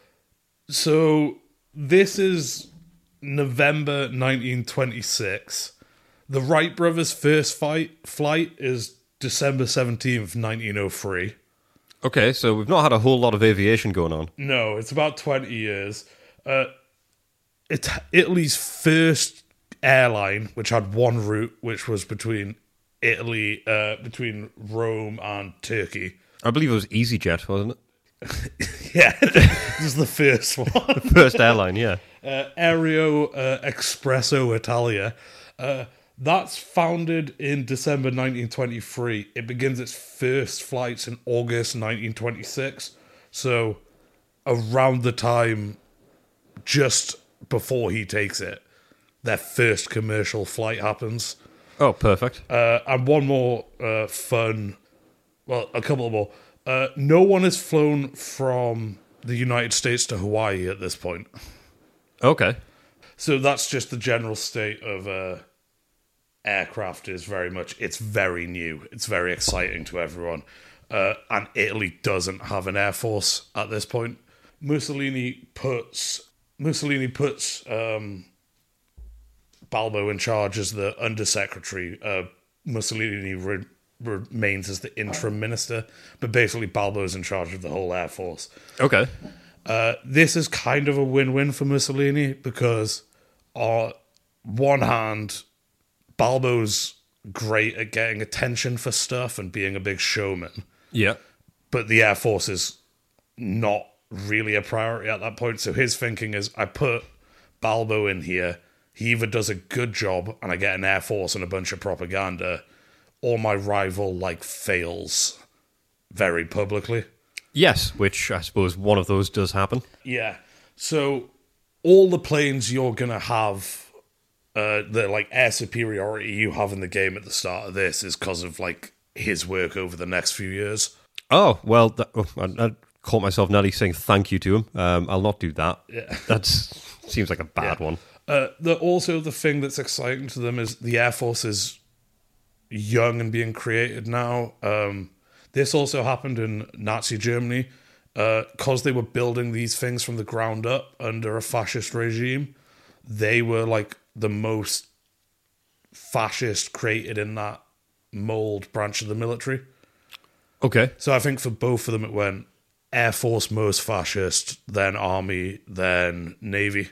so this is November nineteen twenty-six. The Wright brothers' first fight, flight is December seventeenth, nineteen oh three. Okay, so we've not had a whole lot of aviation going on. No, it's about twenty years. Uh, it's Italy's first airline, which had one route, which was between Italy, uh, between Rome and Turkey. I believe it was EasyJet, wasn't it? Yeah, this is the first one. First airline, yeah. Uh, Aereo uh, Espresso Italia. Uh, that's founded in December nineteen twenty-three. It begins its first flights in August nineteen twenty-six. So around the time, just before he takes it, their first commercial flight happens. Oh, perfect. Uh, and one more uh, fun, well, a couple more. Uh, no one has flown from the United States to Hawaii at this point. Okay. So that's just the general state of uh, aircraft is very much, it's very new. It's very exciting to everyone. Uh, and Italy doesn't have an air force at this point. Mussolini puts, Mussolini puts um, Balbo in charge as the undersecretary. Uh, Mussolini re- remains as the interim minister, but basically Balbo's in charge of the whole air force. Okay. Uh, this is kind of a win-win for Mussolini because, on one hand, Balbo's great at getting attention for stuff and being a big showman, Yeah. but the Air Force is not really a priority at that point. So his thinking is, I put Balbo in here, he either does a good job and I get an Air Force and a bunch of propaganda, or my rival, like, fails very publicly. Yes, which I suppose one of those does happen. Yeah. So all the planes you're going to have, uh, the, like, air superiority you have in the game at the start of this is because of, like, his work over the next few years. Oh, well, that, oh, I, I caught myself nearly saying thank you to him. Um, I'll not do that. Yeah. That seems like a bad Yeah. one. Uh, the, also, the thing that's exciting to them is the Air Force is young and being created now. Um, this also happened in Nazi Germany because uh, they were building these things from the ground up under a fascist regime. They were like the most fascist created in that mold branch of the military. Okay. So I think for both of them it went Air Force most fascist, then Army, then Navy.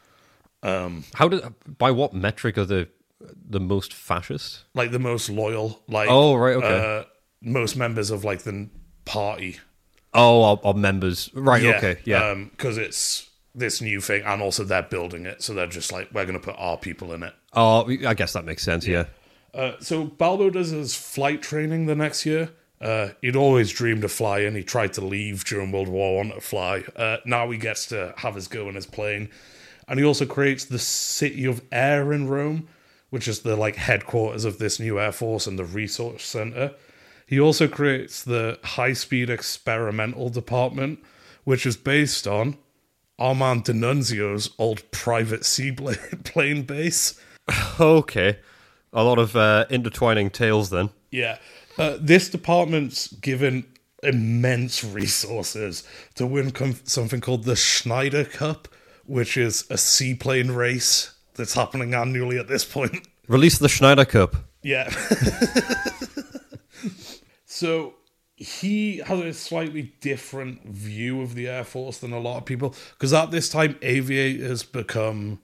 How did? By what metric are the the most fascist? Like the most loyal, like Oh, right, okay. uh, most members of like the party. Oh, our, our members. Right, okay, yeah. Because it's this new thing, and also they're building it, so they're just like, we're going to put our people in it. Oh, I guess that makes sense, yeah. Uh, so Balbo does his flight training the next year. Uh, he'd always dreamed of flying. He tried to leave during World War One to fly. Uh, now he gets to have his go in his plane. And he also creates the City of Air in Rome, which is the like headquarters of this new Air Force and the resource center. He also creates the High-Speed Experimental Department, which is based on Armand D'Annunzio's old private seaplane base. Okay. A lot of uh, intertwining tales then. Yeah. Uh, this department's given immense resources to win com- something called the Schneider Cup, which is a seaplane race that's happening annually at this point. Release the Schneider Cup. Yeah. So he has a slightly different view of the Air Force than a lot of people, because at this time, aviators become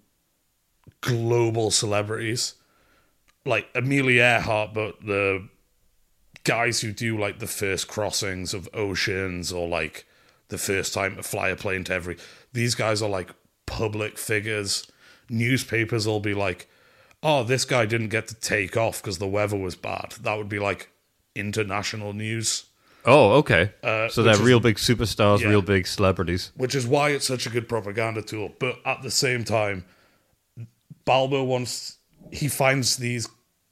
global celebrities. Like Amelia Earhart, but the guys who do like the first crossings of oceans or like the first time to fly a plane to every... These guys are like public figures. Newspapers will be like, oh, this guy didn't get to take off because the weather was bad. That would be like international news. Oh, okay. Uh, so they're which is- real big superstars, yeah. real big celebrities. Which is why it's such a good propaganda tool. But at the same time, Balbo wants... He finds these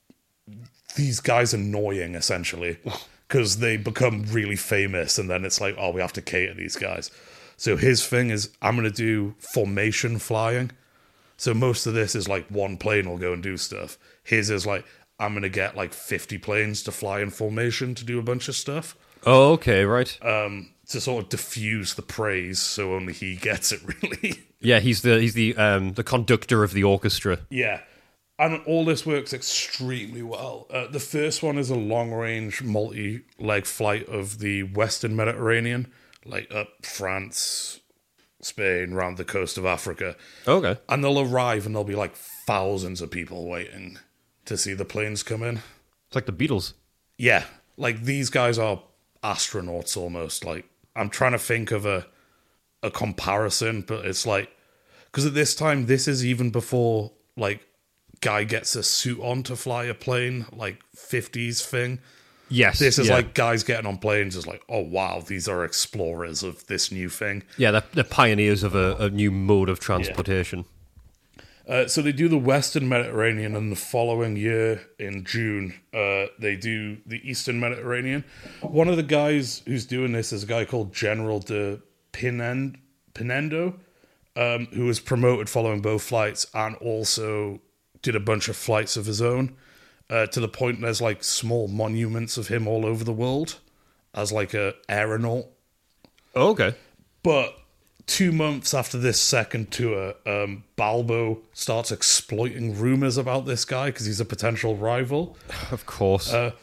these guys annoying, essentially, because they become really famous, and then it's like, oh, we have to cater these guys. So his thing is, I'm going to do formation flying. So most of this is like one plane will go and do stuff. His is like, I'm going to get like fifty planes to fly in formation to do a bunch of stuff. Oh, okay, right. Um, to sort of diffuse the praise, so only he gets it, really. Yeah, he's the he's the um the conductor of the orchestra. Yeah. And all this works extremely well. Uh, the first one is a long-range, multi-leg flight of the Western Mediterranean, like up France, Spain, round the coast of Africa. Okay. And they'll arrive and there'll be like thousands of people waiting to see the planes come in. It's like the Beatles. Yeah, like these guys are astronauts almost. Like, I'm trying to think of a a comparison, but it's like, because at this time, this is even before like guy gets a suit on to fly a plane, like fifties thing. Yes. This is yeah. like guys getting on planes is like, oh wow, these are explorers of this new thing. Yeah, they're, they're pioneers of a, a new mode of transportation. Uh, so they do the Western Mediterranean, and the following year in June, uh, they do the Eastern Mediterranean. One of the guys who's doing this is a guy called General de Pinend- Pinendo, um, who was promoted following both flights and also did a bunch of flights of his own, uh, to the point there's like small monuments of him all over the world as like a aeronaut. Oh, okay. But two months after this second tour, um, Balbo starts exploiting rumors about this guy because he's a potential rival, Of course. uh,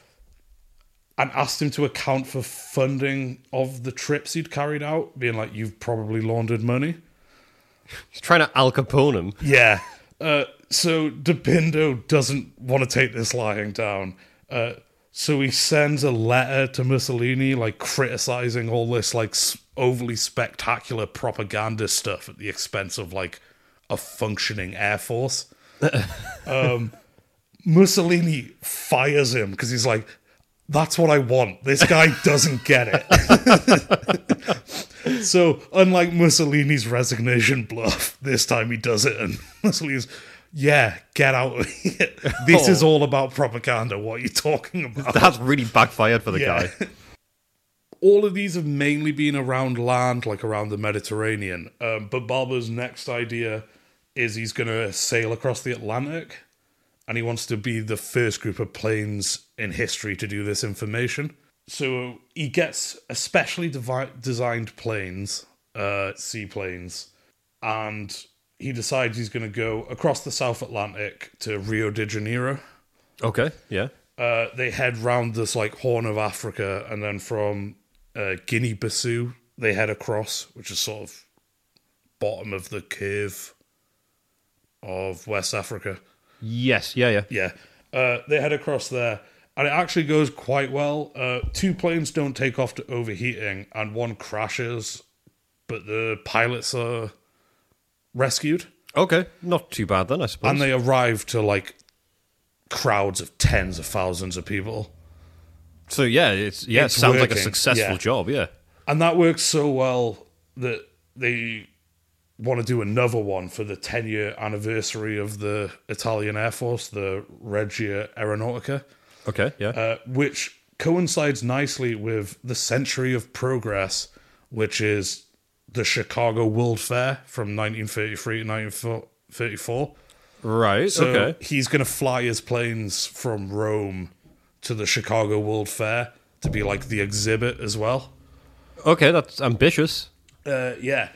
and asked him to account for funding of the trips he'd carried out, being like, you've probably laundered money. He's trying to Al Capone him. Yeah. Uh, so Depindo doesn't want to take this lying down. Uh, so he sends a letter to Mussolini, like criticizing all this like s- overly spectacular propaganda stuff at the expense of like a functioning air force. um, Mussolini fires him because he's like, that's what I want. This guy doesn't get it. So, unlike Mussolini's resignation bluff, this time he does it, and Mussolini's, yeah, get out of here. This Oh. is all about propaganda. What are you talking about? That's really backfired for the Yeah. guy. All of these have mainly been around land, like around the Mediterranean. Um, but Balbo's next idea is he's going to sail across the Atlantic, and he wants to be the first group of planes in history to do this information. So he gets especially devi- designed planes, uh, seaplanes, and he decides he's going to go across the South Atlantic to Rio de Janeiro. Okay, yeah. Uh, they head round this like Horn of Africa, and then from uh, Guinea-Bissau they head across, which is sort of bottom of the curve of West Africa. Yes, yeah, yeah. Yeah, uh, they head across there, and it actually goes quite well. Uh, two planes don't take off to overheating, and one crashes, but the pilots are rescued, Okay, not too bad then, I suppose. and they arrive to like crowds of tens of thousands of people. so yeah, it's yeah, It's it sounds like a working, successful yeah. job, yeah. And that works so well that they want to do another one for the ten-year anniversary of the Italian Air Force, the Regia Aeronautica, Okay, yeah. uh, which coincides nicely with the Century of Progress, which is the Chicago World Fair from nineteen thirty-three to nineteen thirty-four. right, So okay. he's going to fly his planes from Rome to the Chicago World Fair to be like the exhibit as well. Okay, that's ambitious. Uh, yeah.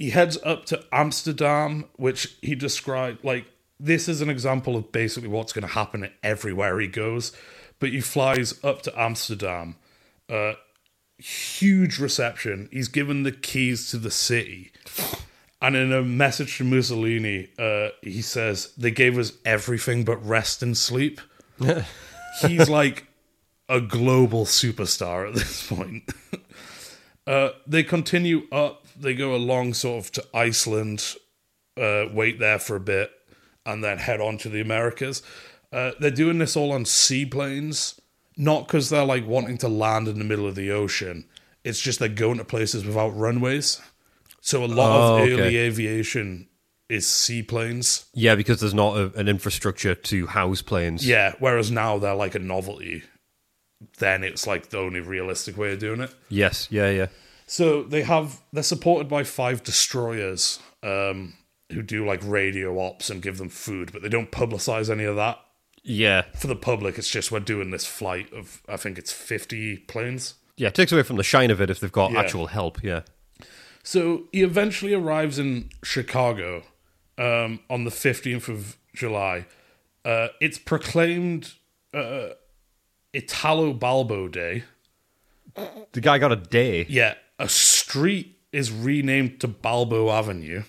He heads up to Amsterdam, which he described like this is an example of basically what's going to happen everywhere he goes. But he flies up to Amsterdam. Uh, huge reception. He's given the keys to the city. And in a message to Mussolini, uh, he says, they gave us everything but rest and sleep. He's like a global superstar at this point. uh, they continue up. They go along sort of to Iceland, uh, wait there for a bit, and then head on to the Americas. Uh, they're doing this all on seaplanes, not because they're like wanting to land in the middle of the ocean. It's just they're going to places without runways. So a lot Oh, of okay. early aviation is seaplanes. Yeah, because there's not a, an infrastructure to house planes. Yeah, whereas now they're like a novelty. Then it's like the only realistic way of doing it. Yes, yeah, yeah. So they have they're supported by five destroyers um, who do like radio ops and give them food, but they don't publicize any of that. Yeah. For the public, it's just we're doing this flight of, I think it's fifty planes. Yeah, it takes away from the shine of it if they've got Yeah. actual help, yeah. So he eventually arrives in Chicago um, on the fifteenth of July. Uh, it's proclaimed uh, Italo Balbo Day. The guy got a day. Yeah, a street is renamed to Balbo Avenue.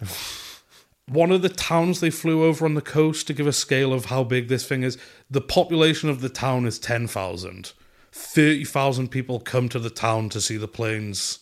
One of the towns they flew over on the coast, to give a scale of how big this thing is, the population of the town is ten thousand. thirty thousand people come to the town to see the planes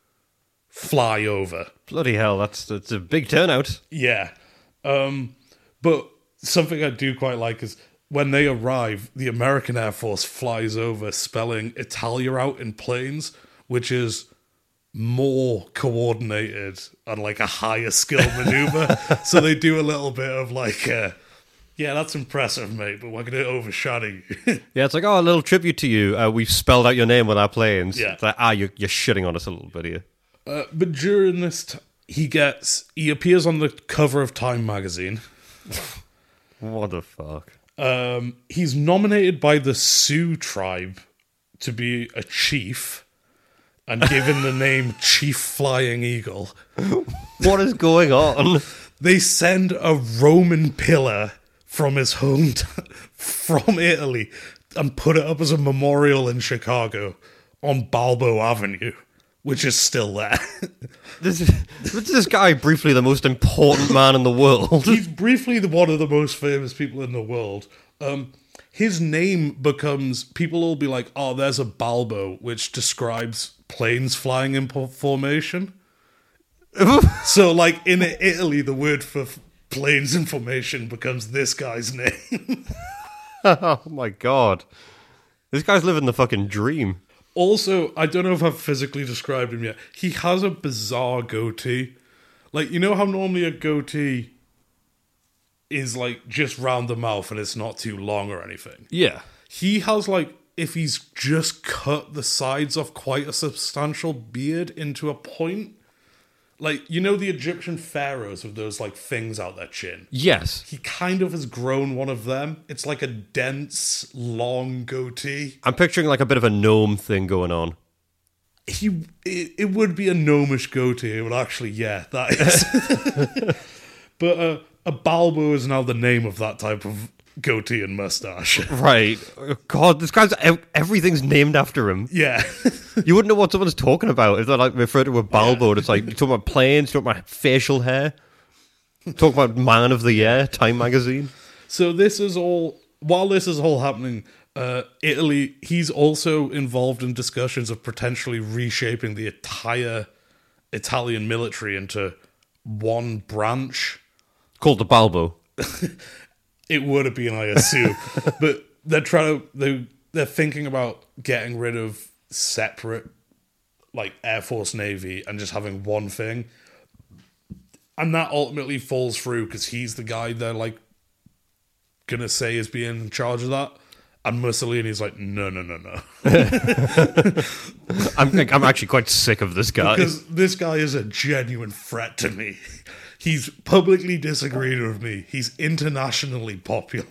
fly over. Bloody hell, that's, that's a big turnout. Yeah. Um, but something I do quite like is when they arrive, the American Air Force flies over spelling Italia out in planes, which is more coordinated and like a higher skill maneuver. So they do a little bit of like, uh, yeah, that's impressive, mate, but we're going to overshadow you. Yeah, it's like, oh, a little tribute to you. Uh, we've spelled out your name with our planes. Yeah. It's like, ah, you're, you're shitting on us a little bit here. Uh, but during this, t- he gets, he appears on the cover of Time magazine. What the fuck? Um, he's nominated by the Sioux tribe to be a chief and given the name Chief Flying Eagle. What is going on? They send a Roman pillar from his home, t- from Italy, and put it up as a memorial in Chicago on Balbo Avenue, which is still there. This is, this is guy briefly the most important man in the world. He's briefly the, one of the most famous people in the world. Um, his name becomes, people will be like, oh, there's a Balbo, which describes planes flying in po- formation. So, like, in Italy, the word for f- planes in formation becomes this guy's name. Oh my god. This guy's living the fucking dream. Also, I don't know if I've physically described him yet. He has a bizarre goatee. Like, you know how normally a goatee is, like, just round the mouth and it's not too long or anything? Yeah. He has, like, if he's just cut the sides off quite a substantial beard into a point. Like, you know the Egyptian pharaohs with those, like, things out their chin? Yes. He kind of has grown one of them. It's like a dense, long goatee. I'm picturing like a bit of a gnome thing going on. He, it, it would be a gnomish goatee. It would actually, yeah, that is. But uh, a Balbo is now the name of that type of goatee and mustache. Right. Oh, god, this guy's, ev- everything's named after him. Yeah. You wouldn't know what someone's talking about if they're like referred to a Balbo. It's like, you're talking about planes, you're talking about facial hair, talking about Man of the Year, Time magazine. So this is all, while this is all happening, uh, Italy, he's also involved in discussions of potentially reshaping the entire Italian military into one branch. Called the Balbo. It would have been, I assume. But they're trying to, they, they're thinking about getting rid of separate, like, Air Force, Navy, and just having one thing. And that ultimately falls through because he's the guy they're, like, gonna say is being in charge of that. And Mussolini's like, no, no, no, no. I'm, I'm actually quite sick of this guy. Because this guy is a genuine threat to me. He's publicly disagreed with me. He's internationally popular.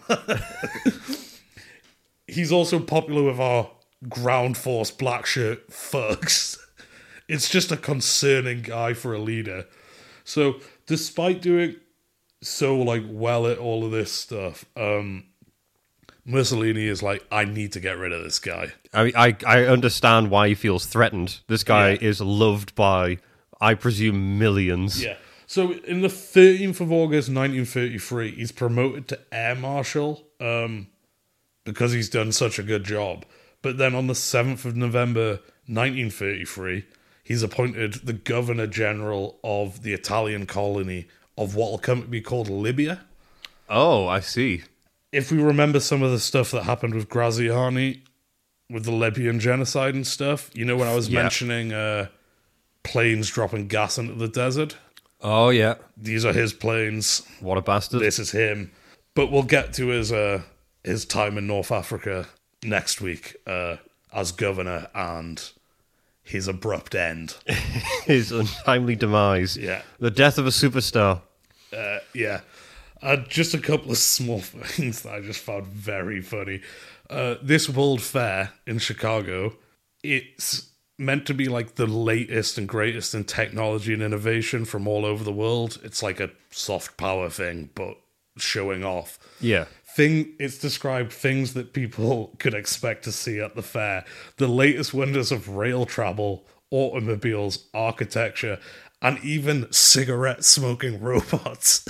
He's also popular with our ground force black shirt thugs. It's just a concerning guy for a leader. So, despite doing so like well at all of this stuff, um, Mussolini is like, I need to get rid of this guy. I I I understand why he feels threatened. This guy Yeah. is loved by, I presume, millions. Yeah. So in the thirteenth of August, nineteen thirty-three, he's promoted to Air Marshal um, because he's done such a good job. But then on the seventh of November, nineteen thirty-three, he's appointed the Governor General of the Italian colony of what will come to be called Libya. Oh, I see. If we remember some of the stuff that happened with Graziani, with the Libyan genocide and stuff, you know when I was Yeah. mentioning uh, planes dropping gas into the desert? Oh, yeah. These are his planes. What a bastard. This is him. But we'll get to his uh, his time in North Africa next week uh, as governor and his abrupt end. His untimely demise. Yeah. The death of a superstar. Uh, yeah. Uh, just a couple of small things that I just found very funny. Uh, this World Fair in Chicago, it's meant to be like the latest and greatest in technology and innovation from all over the world. It's like a soft power thing, but showing off. Yeah. Thing it's described things that people could expect to see at the fair. The latest wonders of rail travel, automobiles, architecture, and even cigarette smoking robots.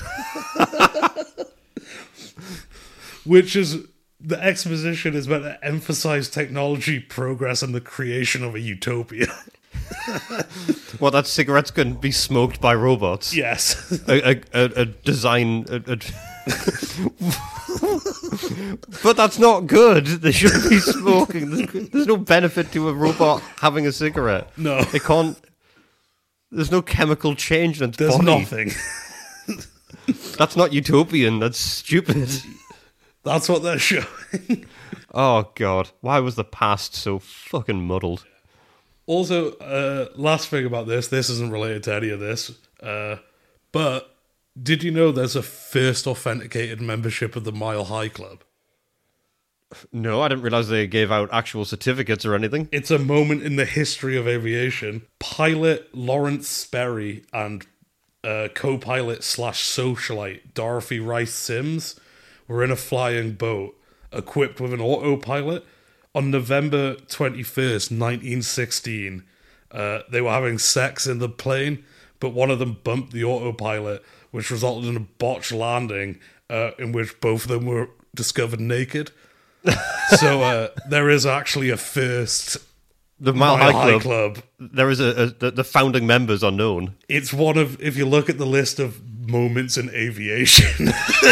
Which is, the exposition is meant to emphasize technology progress and the creation of a utopia. Well, that cigarettes can be smoked by robots. Yes. A, a, a, a design. A, a but that's not good. They shouldn't be smoking. There's, there's no benefit to a robot having a cigarette. No. It can't. There's no chemical change in its There's body. nothing. That's not utopian. That's stupid. That's what they're showing. Oh, God. Why was the past so fucking muddled? Also, uh, last thing about this, this isn't related to any of this, uh, but did you know there's a first authenticated membership of the Mile High Club? No, I didn't realize they gave out actual certificates or anything. It's a moment in the history of aviation. Pilot Lawrence Sperry and uh, co-pilot slash socialite Dorothy Rice Sims were in a flying boat equipped with an autopilot. On November twenty-first, nineteen sixteen, uh, they were having sex in the plane, but one of them bumped the autopilot, which resulted in a botched landing uh, in which both of them were discovered naked. So uh, there is actually a first The Mile, Mile High, High Club. Club. There is a, a the, the founding members are known. It's one of, if you look at the list of moments in aviation,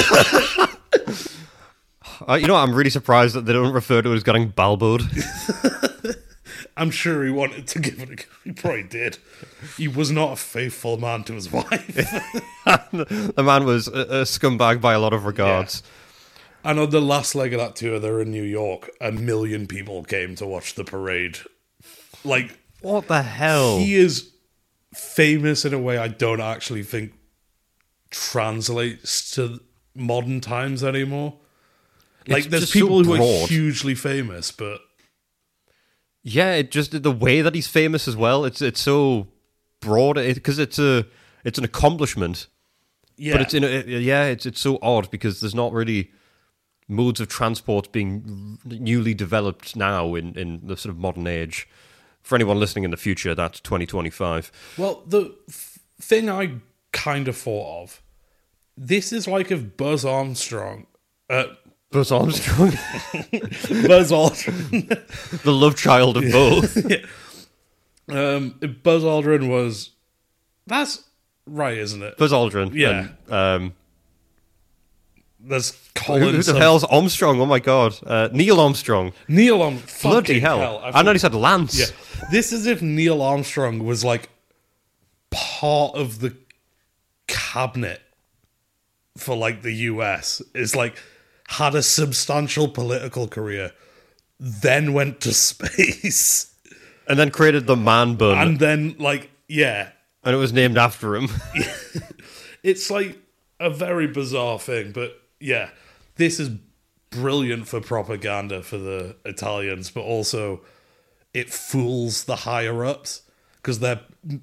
Uh, you know, what? I'm really surprised that they don't refer to it as getting balboed. I'm sure he wanted to give it a go. He probably did. He was not a faithful man to his wife. The man was a, a scumbag by a lot of regards. And on the last leg of that tour, they were in New York. A million people came to watch the parade. Like, What the hell? he is famous in a way I don't actually think translates to modern times anymore. Like, It's there's just so people who are broad. hugely famous, but Yeah, it just the way that he's famous as well. It's it's so broad because it, it's a it's an accomplishment. yeah. But it's in a, it- yeah, it's it's so odd because there's not really modes of transport being newly developed now in, in the sort of modern age. For anyone listening in the future, that's twenty twenty-five. Well, the f- thing I kind of thought of, this is like if Buzz Armstrong, uh, Buzz Armstrong, Buzz Aldrin, the love child of both. um, if Buzz Aldrin was, that's right, isn't it? Buzz Aldrin. Yeah. And, um, There's who, Colin. who the some- hell's Armstrong? Oh my god. Uh, Neil Armstrong. Neil Armstrong. Bloody hell. I I, thought- know he said Lance. Yeah, this is if Neil Armstrong was like part of the cabinet for like the U S. It's like had a substantial political career, then went to space, And then created the man bun. and And, then like yeah, it was named after him. it's like a very bizarre thing. But yeah, this is brilliant for propaganda for the Italians, but also it fools the higher ups because they're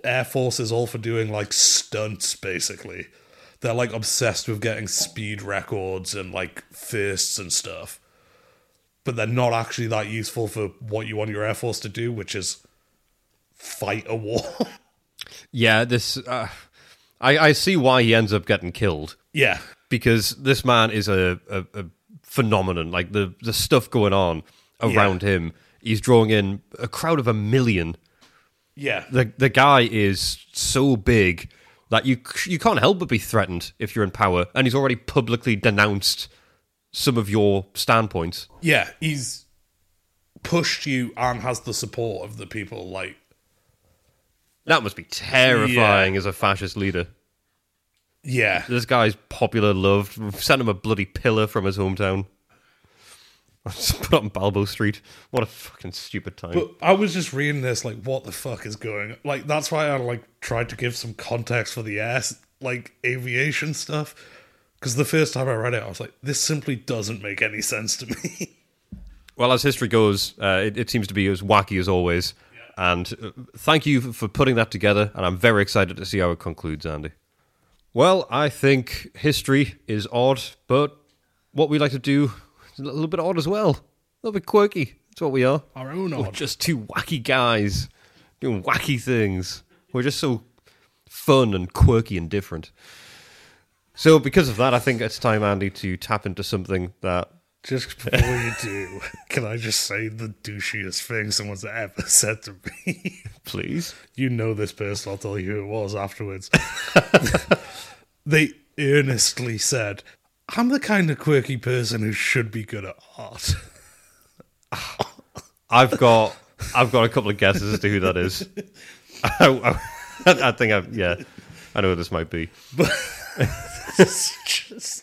Air Force is all for doing like stunts, basically. They're like obsessed with getting speed records and like firsts and stuff. But they're not actually that useful for what you want your Air Force to do, which is fight a war. Yeah, this... Uh, I, I see why he ends up getting killed. Yeah. Because this man is a, a, a phenomenon. Like, the, the stuff going on around yeah. him, he's drawing in a crowd of a million. Yeah. The the guy is so big that you you can't help but be threatened if you're in power, and he's already publicly denounced some of your standpoints. Yeah, he's pushed you and has the support of the people, like... That must be terrifying yeah. as a fascist leader. Yeah. This guy's popular, loved. We've sent him a bloody pillar from his hometown. Just put up in Balbo Street. What a fucking stupid time. But I was just reading this, like, what the fuck is going on? Like, that's why I, like, tried to give some context for the air, like, aviation stuff. Because the first time I read it, I was like, this simply doesn't make any sense to me. Well, as history goes, uh, it, it seems to be as wacky as always. Yeah. And uh, thank you for putting that together, and I'm very excited to see how it concludes, Andy. Well, I think history is odd, but what we like to do is a little bit odd as well. A little bit quirky. That's what we are. Our own odd. We're just two wacky guys doing wacky things. We're just so fun and quirky and different. So because of that, I think it's time, Andy, to tap into something that... Just before you do, can I just say the douchiest thing someone's ever said to me? Please? You know this person, I'll tell you who it was afterwards. They earnestly said, I'm the kind of quirky person who should be good at art. I've got I've got a couple of guesses as to who that is. I, I, I think I've, yeah, I know who this might be. But it's just...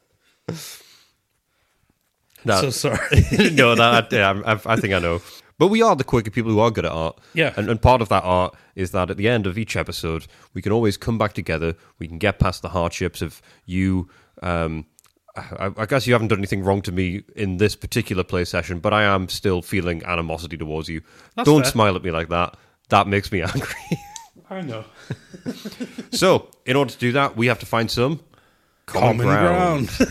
No. So sorry. no, that, yeah, I, I think I know. But we are the quirky people who are good at art. Yeah. And, and part of that art is that at the end of each episode, we can always come back together. We can get past the hardships of you. Um, I, I guess you haven't done anything wrong to me in this particular play session, but I am still feeling animosity towards you. That's Don't fair. smile at me like that. That makes me angry. I know. So, in order to do that, we have to find some common, Common ground. ground.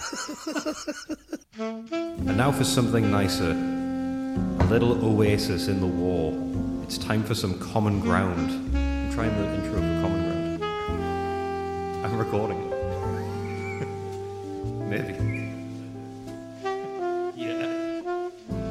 And now for something nicer. A little oasis in the war. It's time for some common ground. I'm trying the intro for common ground. I'm recording it. Maybe. Yeah.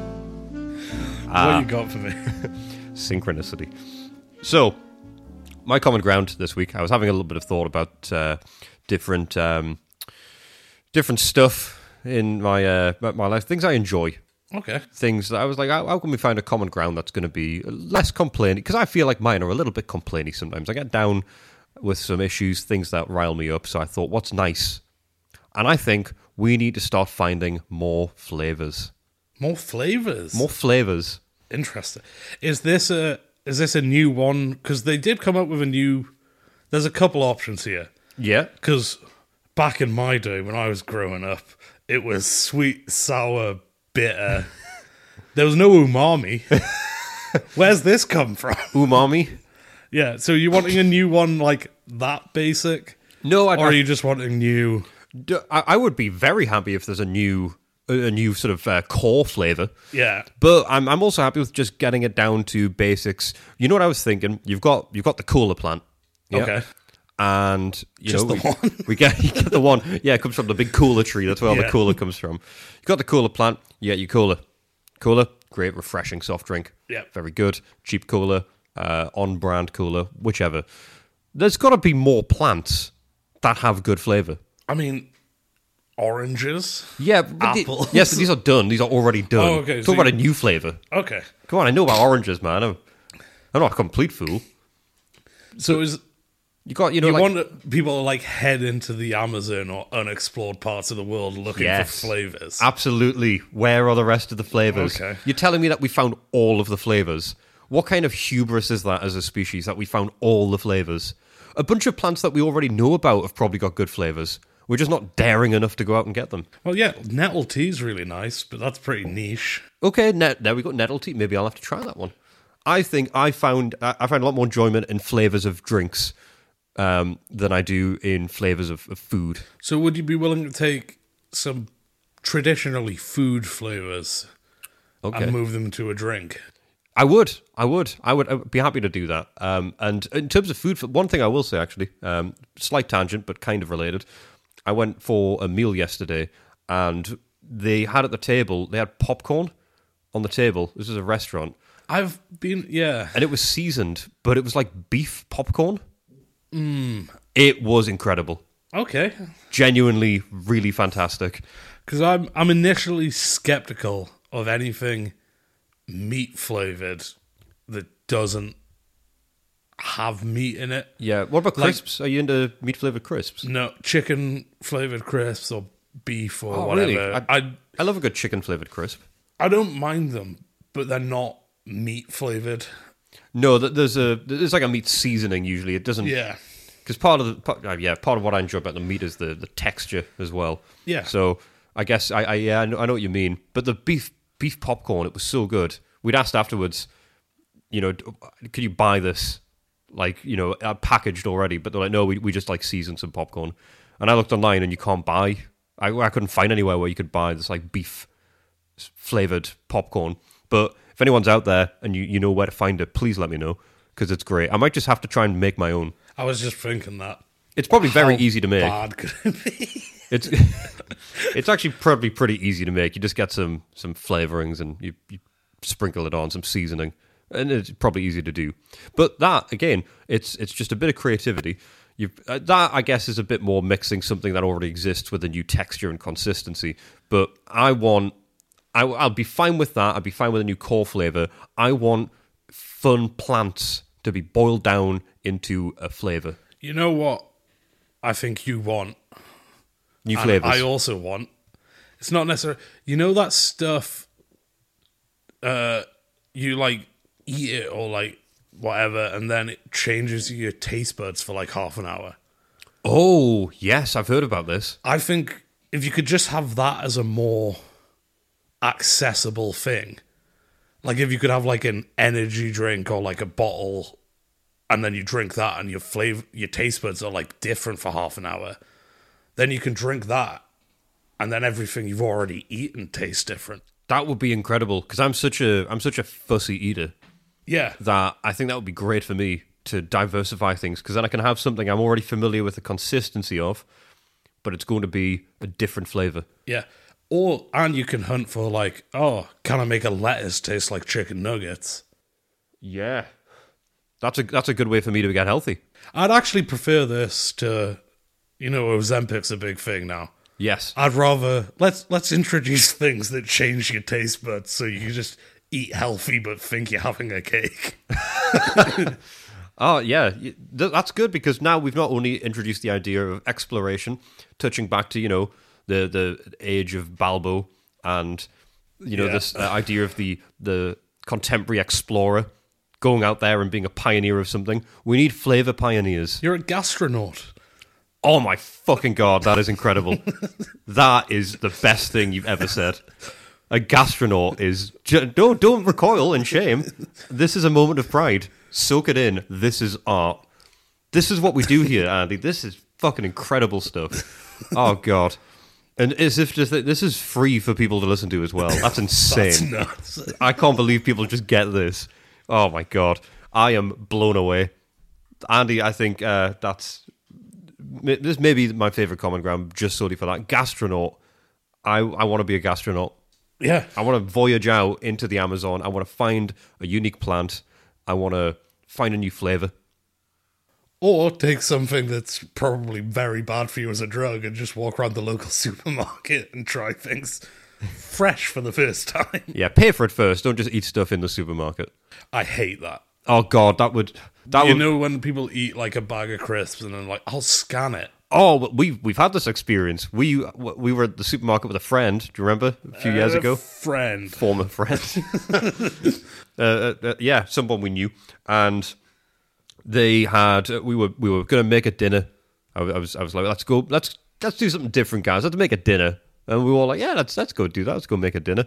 Ah. What you got for me? Synchronicity. So, my common ground this week, I was having a little bit of thought about uh, different um, different stuff in my uh, my life, things I enjoy. Okay. Things that I was like, how, how can we find a common ground that's going to be less complaining? Because I feel like mine are a little bit complainy sometimes. I get down with some issues, things that rile me up. So I thought, what's nice? And I think we need to start finding more flavors. More flavors. More flavors. Interesting. Is this a is this a new one? Because they did come up with a new. There's a couple options here. Yeah. Because back in my day when I was growing up, it was sweet, sour, bitter. There was no umami. Where's this come from? Umami? Yeah. So you wanting a new one like that basic? No, I Or are you just wanting new? I, I would be very happy if there's a new, a new sort of uh, core flavor. Yeah. But I'm I'm also happy with just getting it down to basics. You know what I was thinking? You've got you've got the cola plant. Yeah? Okay. And you Just know the we, one? we get you get the one. Yeah, it comes from the big cola tree. That's where all Yeah. the cola comes from. You got the cola plant. You get your cola. Cola, great, refreshing soft drink. Yeah. Very good. Cheap cola, uh, on brand cola, whichever. There's got to be more plants that have good flavor. I mean, oranges. Yeah, but the- Apples. yes, these are done. These are already done. Oh, okay, Talk so about you- a new flavor. Okay. Come on, I know about oranges, man. I'm, I'm not a complete fool. So is You got, you know, you like, want people to like head into the Amazon or unexplored parts of the world looking Yes. for flavors? absolutely. Where are the rest of the flavors? Okay. You're telling me that we found all of the flavors. What kind of hubris is that as a species that we found all the flavors? A bunch of plants that we already know about have probably got good flavors. We're just not daring enough to go out and get them. Well, yeah, nettle tea is really nice, but that's pretty niche. Okay, net, there we go. Nettle tea. Maybe I'll have to try that one. I think I found I I find a lot more enjoyment in flavors of drinks um, than I do in flavors of, of food. So would you be willing to take some traditionally food flavors Okay. and move them to a drink? I would, I would, I would, I would be happy to do that. Um, and in terms of food, one thing I will say actually, um, slight tangent but kind of related. I went for a meal yesterday, and they had at the table they had popcorn on the table. This is a restaurant, I've been, yeah. and it was seasoned, but it was like beef popcorn. Mm. It was incredible, Okay. genuinely, really fantastic. Because I'm, I'm initially skeptical of anything meat flavored that doesn't have meat in it. Yeah. What about Like- crisps? Are you into meat flavored crisps? No, chicken flavored crisps or beef or Oh, whatever. really? I, I I love a good chicken flavored crisp. I don't mind them, but they're not meat flavored. No, th- there's a there's like a meat seasoning usually. It doesn't. Yeah. Because part of the part, uh, yeah part of what I enjoy about the meat is the, the texture as well. Yeah. So I guess I, I yeah I know, I know what you mean. But the beef beef popcorn, it was so good. We'd asked afterwards, you know, could you buy this like you know uh, packaged already? But they're like, no, we we just like seasoned some popcorn. And I looked online and you can't buy. I I couldn't find anywhere where you could buy this like beef flavored popcorn. But if anyone's out there and you, you know where to find it, please let me know because it's great. I might just have to try and make my own. I was just thinking that. It's probably very How easy to make. bad could it be? It's it's actually probably pretty easy to make. You just get some some flavorings and you, you sprinkle it on, some seasoning, and it's probably easy to do. But that again, it's it's just a bit of creativity. You uh, that I guess is a bit more mixing something that already exists with a new texture and consistency. But I want, I, I'll be fine with that. I'll be fine with a new core flavor. I want fun plants to be boiled down into a flavor. You know what I think you want? New And flavors. I also want. It's not necessarily. You know that stuff. Uh, you like eat it or like whatever, and then it changes your taste buds for like half an hour. Oh yes, I've heard about this. I think if you could just have that as a more accessible thing, like if you could have like an energy drink or like a bottle, and then you drink that, and your flavor, your taste buds are like different for half an hour, then you can drink that, and then everything you've already eaten tastes different. That would be incredible because I'm such a I'm such a fussy eater Yeah, that I think that would be great for me to diversify things because then I can have something I'm already familiar with the consistency of, but it's going to be a different flavor. yeah. Or and you can hunt for like, oh, can I make a lettuce taste like chicken nuggets? Yeah, that's a that's a good way for me to get healthy. I'd actually prefer this to, you know, Ozempic's a big thing now. Yes, I'd rather let's let's introduce things that change your taste buds so you can just eat healthy but think you're having a cake. oh yeah, y- th- that's good because now we've not only introduced the idea of exploration, touching back to you know the the age of Balbo and you know Yeah. this uh, idea of the the contemporary explorer going out there and being a pioneer of something. We need flavor pioneers. You're a gastronaut. Oh my fucking god, that is incredible. That is the best thing you've ever said. A gastronaut is ju- don't don't recoil in shame. This is a moment of pride. Soak it in. This is art. This is what we do here, Andy. This is fucking incredible stuff. Oh god. And as if just this is free for people to listen to as well. That's insane. That's nuts. I can't believe people just get this. Oh my god, I am blown away, Andy. I think uh, that's this may be my favorite common ground just solely for that. Gastronaut. I I want to be a gastronaut. Yeah. I want to voyage out into the Amazon. I want to find a unique plant. I want to find a new flavor. Or take something that's probably very bad for you as a drug and just walk around the local supermarket and try things fresh for the first time. Yeah, pay for it first. Don't just eat stuff in the supermarket. I hate that. Oh god, that would that You would. know when people eat like a bag of crisps and then like, I'll scan it. Oh, well, we've we've had this experience. We we were at the supermarket with a friend. Do you remember a few years Uh, ago? Friend. Former friend. uh, uh, uh, yeah, someone we knew, and they had. Uh, we were we were going to make a dinner. I, was- I was I was like, let's go. Let's let's do something different, guys. Let's make a dinner. And we were all like, yeah, let's let's go do that. Let's go make a dinner.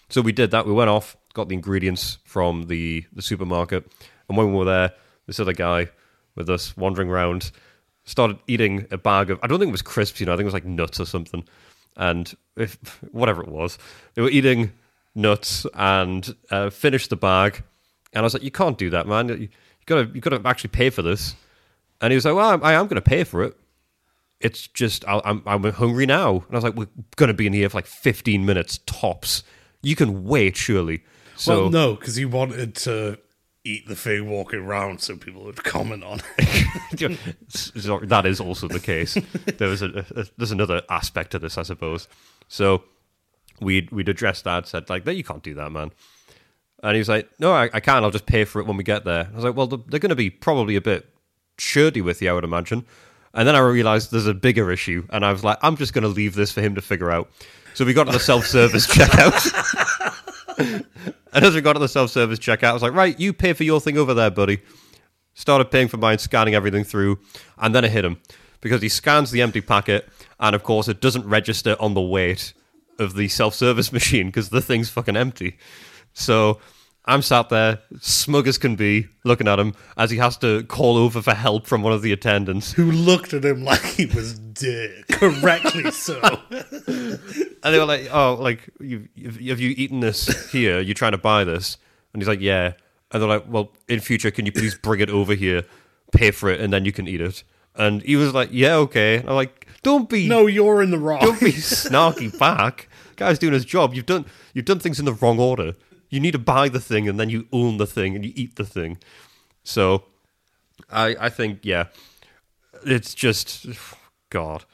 So we did that. We went off, got the ingredients from the, the supermarket, and when we were there, this other guy with us wandering around started eating a bag of, I don't think it was crisps, you know, I think it was like nuts or something. And if whatever it was, they were eating nuts and uh, finished the bag. And I was like, you can't do that, man. You, you gotta, you gotta actually pay for this. And he was like, well, I, I am going to pay for it. It's just, I, I'm, I'm hungry now. And I was like, we're going to be in here for like fifteen minutes tops. You can wait, surely. So, well, no, because he wanted to eat the thing walking around so people would comment on it. That is also the case. There was a, a, there's another aspect to this, I suppose. So we'd, we'd addressed that, said, like, no, you can't do that, man. And he was like, no, I, I can. I'll just pay for it when we get there. I was like, well, they're, they're going to be probably a bit shirty with you, I would imagine. And then I realized there's a bigger issue. And I was like, I'm just going to leave this for him to figure out. So we got to the self-service checkout. And as we got to the self-service checkout, I was like, right, you pay for your thing over there, buddy. Started paying for mine, scanning everything through. And then it hit him. Because he scans the empty packet. And of course, it doesn't register on the weight of the self-service machine because the thing's fucking empty. So I'm sat there, smug as can be, looking at him as he has to call over for help from one of the attendants. Who looked at him like he was dead. Correctly so. And they were like, oh, like, you, have you eaten this here? Are you trying to buy this? And he's like, yeah. And they're like, well, in future, can you please bring it over here, pay for it, and then you can eat it? And he was like, yeah, okay. And I'm like, don't be... No, you're in the wrong. Don't be snarky back. Guy's doing his job. You've done You've done things in the wrong order. You need to buy the thing, and then you own the thing, and you eat the thing. So, I I think, yeah, it's just, God.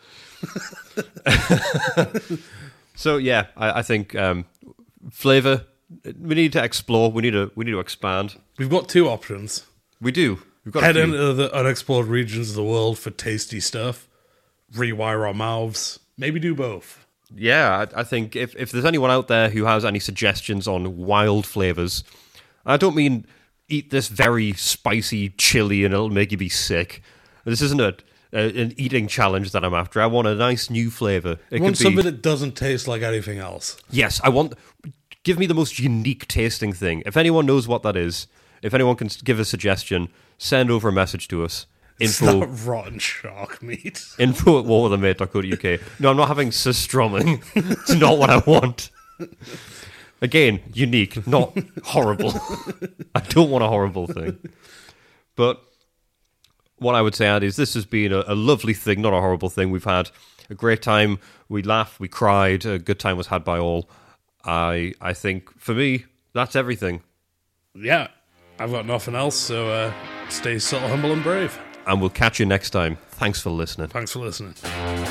So, yeah, I, I think um, flavor, we need to explore, we need to we need to expand. We've got two options. We do. We've got Head a few. into the unexplored regions of the world for tasty stuff, rewire our mouths, maybe do both. Yeah, I, I think if, if there's anyone out there who has any suggestions on wild flavors, I don't mean eat this very spicy chili and it'll make you be sick. This isn't a, a an eating challenge that I'm after. I want a nice new flavor. It You want could be, something that doesn't taste like anything else. yes, I want. Give me the most unique tasting thing. If anyone knows what that is, if anyone can give a suggestion, send over a message to us. It's Info, not rotten shark meat. info at war with a mate dot co dot U K. No, I'm not having surstrumming. It's not what I want. Again, unique, not horrible. I don't want a horrible thing. But what I would say, Andy, is this has been a, a lovely thing, not a horrible thing. We've had a great time. We laughed, we cried. A good time was had by all. I I think, for me, that's everything. Yeah, I've got nothing else, so uh, stay subtle, humble, and brave. And we'll catch you next time. Thanks for listening. Thanks for listening.